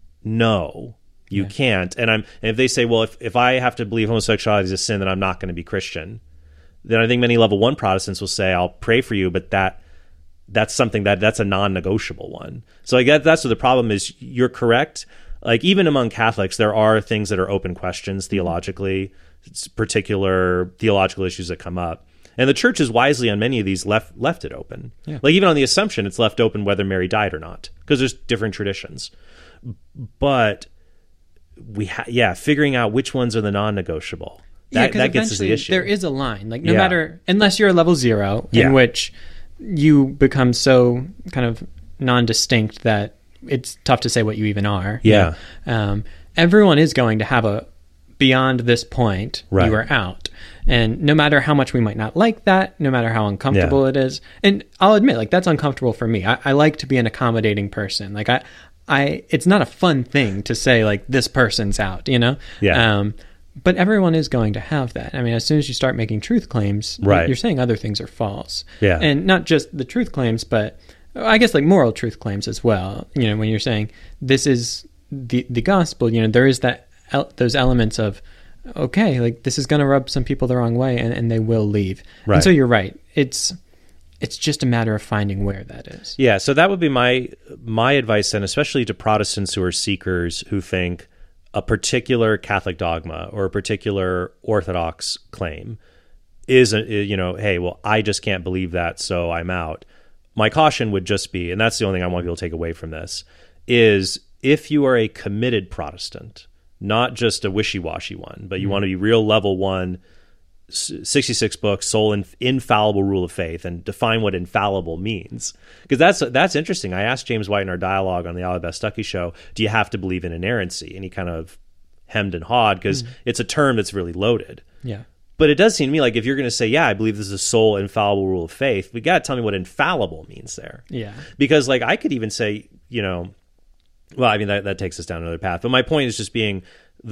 no, you can't. And if they say, well, if I have to believe homosexuality is a sin, then I'm not going to be Christian. Then I think many level 1 Protestants will say, I'll pray for you, but that's something that's a non-negotiable one. So I guess that's what the problem is. You're correct. Like, even among Catholics, there are things that are open questions theologically, particular theological issues that come up. And the church is wisely on many of these left it open. Yeah. Like, even on the Assumption, it's left open whether Mary died or not, because there's different traditions. But figuring out which ones are the non-negotiable. That gets us the issue. There is a line, like no matter, unless you're a level 0, in which you become so kind of non-distinct that it's tough to say what you even are. Yeah. Everyone is going to have a beyond this point, you are out. And no matter how much we might not like that, no matter how uncomfortable it is, and I'll admit, like, that's uncomfortable for me. I like to be an accommodating person. Like, it's not a fun thing to say, like, this person's out, Yeah. But everyone is going to have that. I mean, as soon as you start making truth claims, you're saying other things are false. Yeah. And not just the truth claims, but I guess like moral truth claims as well. When you're saying this is the gospel, there is those elements of, okay, like this is going to rub some people the wrong way, and they will leave. Right. And so you're right. It's just a matter of finding where that is. Yeah. So that would be my advice, and especially to Protestants who are seekers, who think a particular Catholic dogma or a particular Orthodox claim is, hey, well, I just can't believe that, so I'm out. My caution would just be, and that's the only thing I want people to take away from this, is if you are a committed Protestant, not just a wishy-washy one, but you want to be real level 1, 66 books, sole infallible rule of faith, and define what infallible means. Because that's interesting. I asked James White in our dialogue on the Alibeth Stuckey show, do you have to believe in inerrancy? And he kind of hemmed and hawed, because it's a term that's really loaded. Yeah. But it does seem to me like if you're going to say, yeah, I believe this is a sole infallible rule of faith, we got to tell me what infallible means there. Yeah. Because like I could even say, well, I mean, that takes us down another path. But my point is just being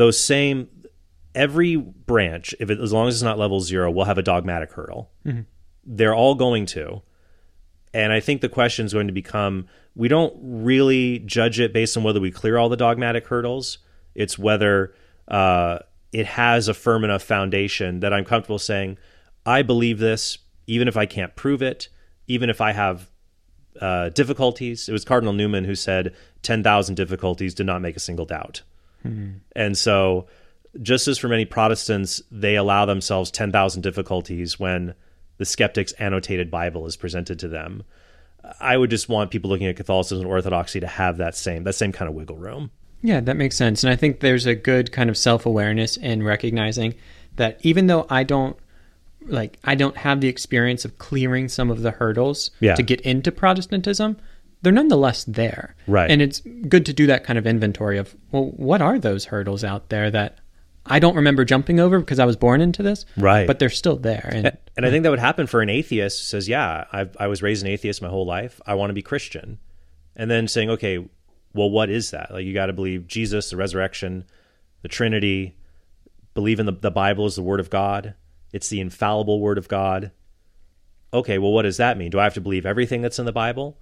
every branch, as long as it's not level 0, will have a dogmatic hurdle. Mm-hmm. They're all going to. And I think the question is going to become, we don't really judge it based on whether we clear all the dogmatic hurdles. It's whether it has a firm enough foundation that I'm comfortable saying, I believe this, even if I can't prove it, even if I have difficulties. It was Cardinal Newman who said 10,000 difficulties did not make a single doubt. Mm-hmm. And so just as for many Protestants, they allow themselves 10,000 difficulties when the skeptic's annotated Bible is presented to them. I would just want people looking at Catholicism and Orthodoxy to have that same kind of wiggle room. Yeah, that makes sense. And I think there's a good kind of self-awareness in recognizing that even though I don't have the experience of clearing some of the hurdles to get into Protestantism, they're nonetheless there. Right. And it's good to do that kind of inventory of, well, what are those hurdles out there that I don't remember jumping over because I was born into this? Right. But they're still there. And I think that would happen for an atheist who says, yeah, I was raised an atheist my whole life. I want to be Christian. And then saying, okay, well, what is that? Like, you got to believe Jesus, the resurrection, the Trinity, believe in the Bible is the Word of God. It's the infallible Word of God. Okay, well, what does that mean? Do I have to believe everything that's in the Bible?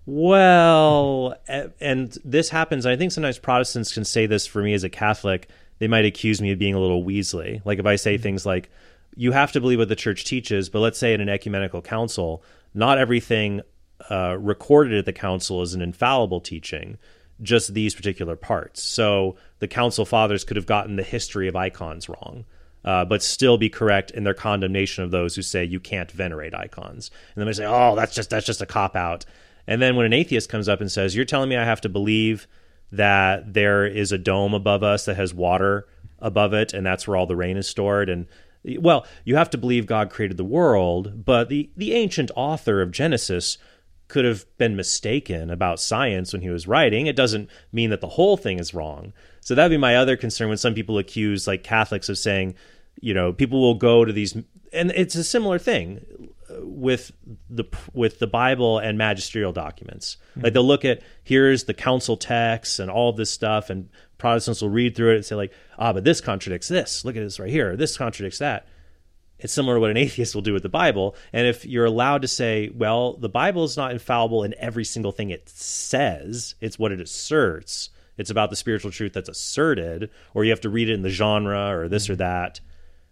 Well, and this happens. I think sometimes Protestants can say this for me as a Catholic. They might accuse me of being a little Weasley. Like if I say things like, you have to believe what the church teaches, but let's say in an ecumenical council, not everything recorded at the council is an infallible teaching, just these particular parts. So the council fathers could have gotten the history of icons wrong, but still be correct in their condemnation of those who say you can't venerate icons. And then they say, oh, that's just a cop-out. And then when an atheist comes up and says, you're telling me I have to believe that there is a dome above us that has water above it, and that's where all the rain is stored, and well, you have to believe God created the world, but the ancient author of Genesis could have been mistaken about science when he was writing. It doesn't mean that the whole thing is wrong. So that'd be my other concern when some people accuse like Catholics of saying, people will go to these, and it's a similar thing with the Bible and magisterial documents. Mm-hmm. Like they'll look at, here's the council texts and all of this stuff, and Protestants will read through it and say like, but this contradicts this. Look at this right here. This contradicts that. It's similar to what an atheist will do with the Bible. And if you're allowed to say, well, the Bible is not infallible in every single thing it says, it's what it asserts. It's about the spiritual truth that's asserted, or you have to read it in the genre or this or that.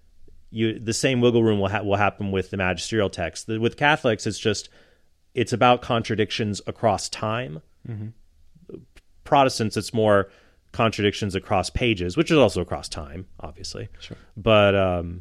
The same wiggle room will happen with the magisterial text. With Catholics, it's about contradictions across time. Mm-hmm. Protestants, it's more contradictions across pages, which is also across time, obviously. Sure. But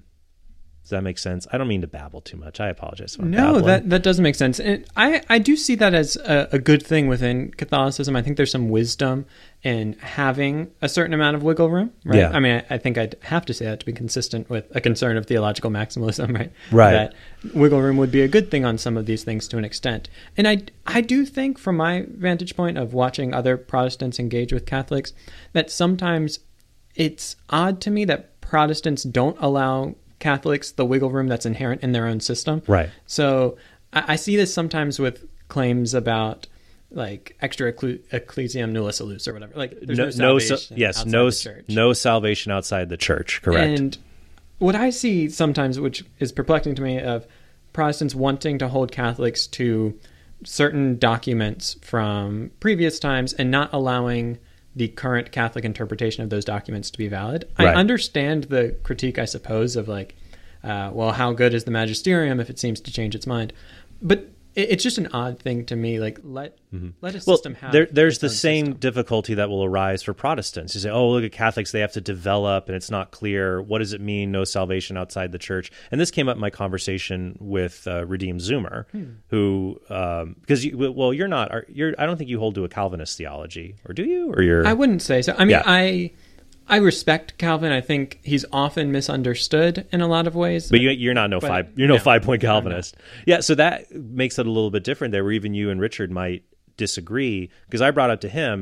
does that make sense? I don't mean to babble too much. I apologize. No, that doesn't make sense. And I do see that as a good thing within Catholicism. I think there's some wisdom in having a certain amount of wiggle room, right? Yeah. I mean, I think I'd have to say that to be consistent with a concern of theological maximalism, right? Right. That wiggle room would be a good thing on some of these things to an extent. And I do think from my vantage point of watching other Protestants engage with Catholics, that sometimes it's odd to me that Protestants don't allow Catholics the wiggle room that's inherent in their own system. Right. So I see this sometimes with claims about like extra ecclesiam nullis salus or whatever. Like there's no salvation outside the church. No salvation outside the church. Correct. And what I see sometimes, which is perplexing to me, of Protestants wanting to hold Catholics to certain documents from previous times and not allowing the current Catholic interpretation of those documents to be valid. Right. I understand the critique, I suppose, of like, well, how good is the magisterium if it seems to change its mind? But it's just an odd thing to me. Like, let a system have. There's the same difficulty that will arise for Protestants. You say, oh, look at Catholics; they have to develop, and it's not clear. What does it mean? No salvation outside the church. And this came up in my conversation with Redeemed Zoomer, who because you're not. I don't think you hold to a Calvinist theology, or do you? Or you're? I wouldn't say so. I mean, yeah. I respect Calvin. I think he's often misunderstood in a lot of ways. But you're not no 5-point Calvinist. Yeah, so that makes it a little bit different there, where even you and Richard might disagree. Because I brought up to him,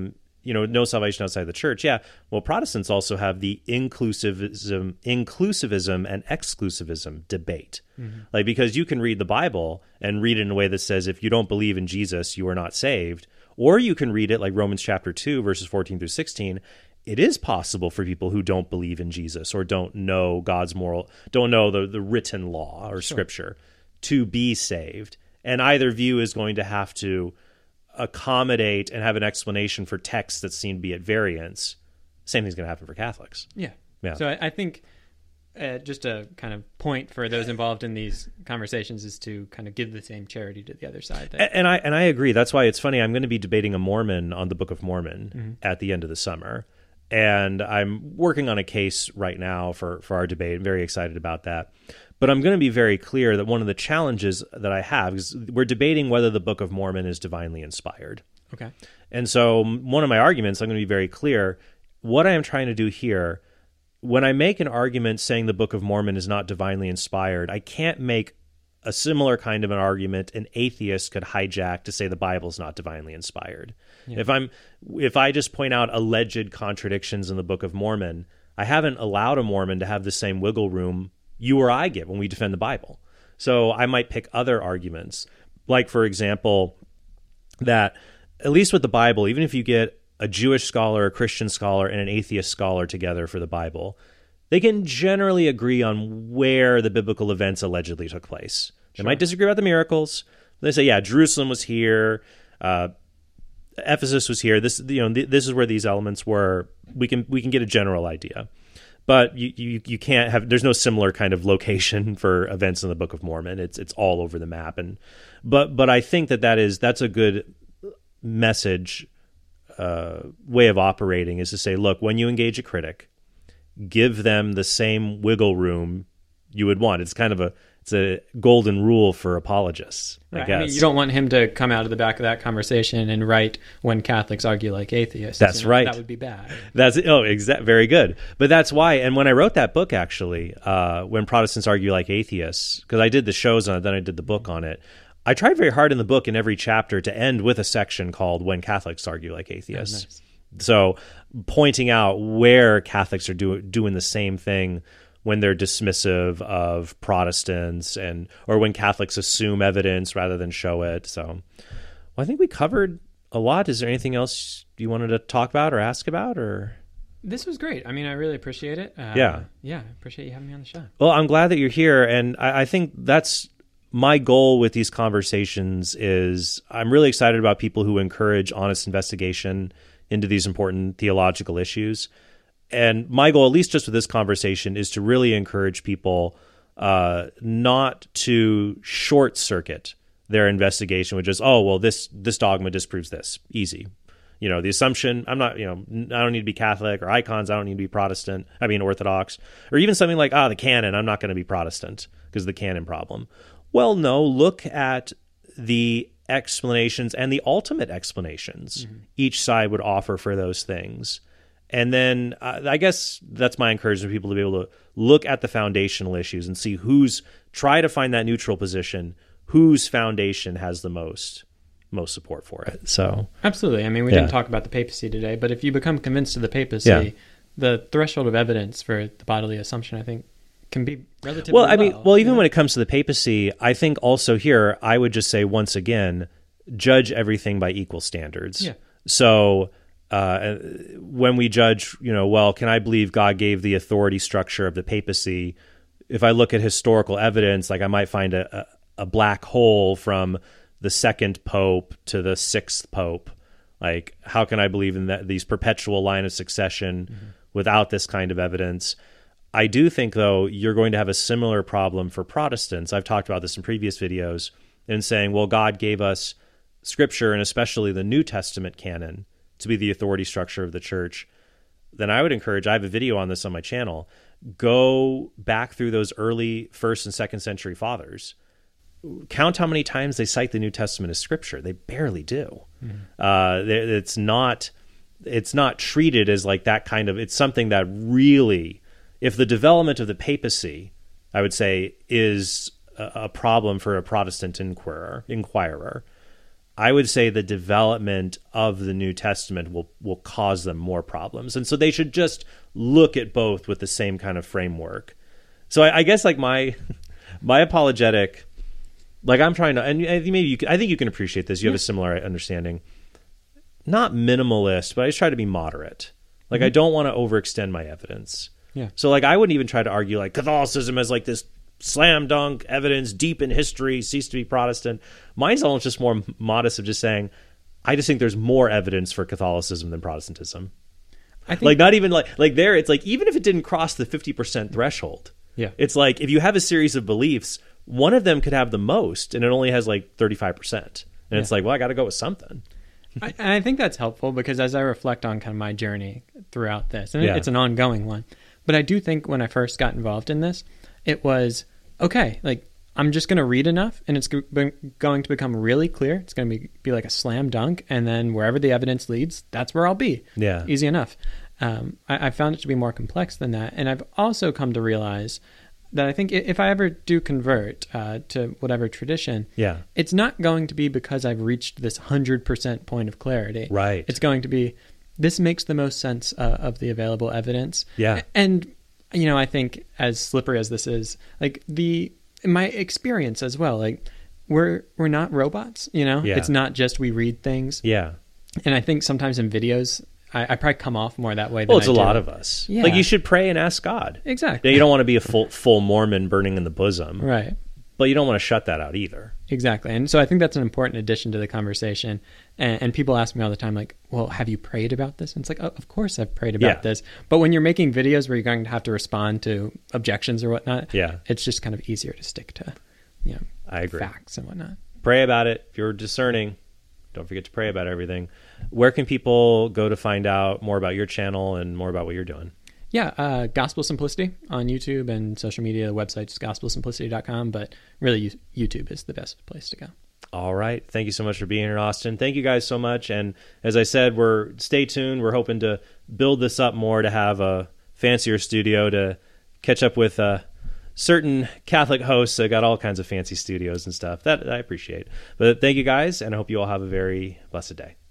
no salvation outside the church. Yeah. Well, Protestants also have the inclusivism and exclusivism debate. Like, because you can read the Bible and read it in a way that says, if you don't believe in Jesus, you are not saved. Or you can read it like Romans chapter 2, verses 14 through 16. It is possible for people who don't believe in Jesus or don't know don't know the written law or scripture to be saved. And either view is going to have to accommodate and have an explanation for texts that seem to be at variance. Same thing's going to happen for Catholics. Yeah. Yeah. So I think just a kind of point for those involved in these conversations is to kind of give the same charity to the other side. And I agree. That's why it's funny. I'm going to be debating a Mormon on the Book of Mormon at the end of the summer. And I'm working on a case right now for our debate. I'm very excited about that. But I'm going to be very clear that one of the challenges that I have is we're debating whether the Book of Mormon is divinely inspired. Okay. And so one of my arguments, I'm going to be very clear, what I am trying to do here, when I make an argument saying the Book of Mormon is not divinely inspired, I can't make a similar kind of an argument an atheist could hijack to say the Bible is not divinely inspired. Yeah. If I just point out alleged contradictions in the Book of Mormon, I haven't allowed a Mormon to have the same wiggle room you or I get when we defend the Bible. So I might pick other arguments, like, for example, that at least with the Bible, even if you get a Jewish scholar, a Christian scholar, and an atheist scholar together for the Bible, they can generally agree on where the biblical events allegedly took place. They might disagree about the miracles. They say, yeah, Jerusalem was here, Ephesus was here. This is where these elements were. We can get a general idea. But you can't have. There's no similar kind of location for events in the Book of Mormon. It's all over the map. But I think that's a good message way of operating, is to say, look, when you engage a critic, give them the same wiggle room you would want. It's a golden rule for apologists, I guess. I mean, you don't want him to come out of the back of that conversation and write when Catholics argue like atheists. That's right. That would be bad. Very good. But that's why, and when I wrote that book, actually, when Protestants argue like atheists, because I did the shows on it, then I did the book on it, I tried very hard in the book in every chapter to end with a section called When Catholics Argue Like Atheists. Oh, nice. So pointing out where Catholics are doing the same thing when they're dismissive of Protestants, or when Catholics assume evidence rather than show it. So, I think we covered a lot. Is there anything else you wanted to talk about or ask about? Or this was great. I mean, I really appreciate it. Yeah, I appreciate you having me on the show. Well, I'm glad that you're here, and I think that's my goal with these conversations. Is I'm really excited about people who encourage honest investigation into these important theological issues. And my goal, at least just with this conversation, is to really encourage people not to short circuit their investigation with just, this dogma disproves this. Easy. The assumption, I don't need to be Catholic, or icons, I don't need to be Orthodox, or even something like, the canon, I'm not going to be Protestant because of the canon problem. Well, no, look at the explanations and the ultimate explanations each side would offer for those things. And then I guess that's my encouragement for people to be able to look at the foundational issues and see try to find that neutral position, whose foundation has the most support for it. So absolutely. I mean, we didn't talk about the papacy today, but if you become convinced of the papacy, the threshold of evidence for the bodily assumption, I think, can be relatively low. Even when it comes to the papacy, I think also here, I would just say once again, judge everything by equal standards. Yeah. So when we judge, can I believe God gave the authority structure of the papacy? If I look at historical evidence, like I might find a black hole from the second pope to the sixth pope. Like, how can I believe in these perpetual line of succession without this kind of evidence? I do think, though, you're going to have a similar problem for Protestants. I've talked about this in previous videos, in saying, well, God gave us Scripture, and especially the New Testament canon, to be the authority structure of the church. Then I would encourage, I have a video on this on my channel, go back through those early 1st and 2nd century fathers. Count how many times they cite the New Testament as Scripture. They barely do. It's not treated as like that kind of, it's something that really, if the development of the papacy, I would say, is a problem for a Protestant inquirer, I would say the development of the New Testament will cause them more problems. And so they should just look at both with the same kind of framework. So I guess like my apologetic, like I'm trying to, and maybe I think you can appreciate this. You have a similar understanding. Not minimalist, but I just try to be moderate. Like I don't want to overextend my evidence. Yeah. So like I wouldn't even try to argue like Catholicism as like this slam dunk evidence deep in history, cease to be Protestant. Mine's almost just more modest of just saying, I just think there's more evidence for Catholicism than Protestantism. I think like not even like there, it's like even if it didn't cross the 50% threshold, yeah, it's like if you have a series of beliefs, one of them could have the most, and it only has like 35%, and it's like, well, I got to go with something. I think that's helpful because as I reflect on kind of my journey throughout this, and it's an ongoing one, but I do think when I first got involved in this, it was, okay, like I'm just going to read enough and it's going to become really clear. It's going to be like a slam dunk. And then wherever the evidence leads, that's where I'll be. Yeah. Easy enough. I found it to be more complex than that. And I've also come to realize that I think if I ever do convert to whatever tradition, it's not going to be because I've reached this 100% point of clarity. Right. It's going to be, this makes the most sense of the available evidence. Yeah. And, you know, I think as slippery as this is, like my experience as well, like we're not robots, you know, it's not just we read things. Yeah. And I think sometimes in videos, I probably come off more that way than well, it's I a do. lot of us. Yeah. Like you should pray and ask God. Exactly. You don't want to be a full Mormon burning in the bosom. Right. But you don't want to shut that out either. Exactly. And so I think that's an important addition to the conversation. And people ask me all the time, like, well, have you prayed about this? And it's like, oh, of course I've prayed about this. But when you're making videos where you're going to have to respond to objections or whatnot, it's just kind of easier to stick to, you know, I agree. Facts and whatnot. Pray about it. If you're discerning, don't forget to pray about everything. Where can people go to find out more about your channel and more about what you're doing? Yeah, Gospel Simplicity on YouTube and social media. The website's gospelsimplicity.com, but really YouTube is the best place to go. All right. Thank you so much for being here, Austin. Thank you guys so much. And as I said, stay tuned. We're hoping to build this up more to have a fancier studio to catch up with certain Catholic hosts that got all kinds of fancy studios and stuff. That I appreciate. But thank you guys, and I hope you all have a very blessed day.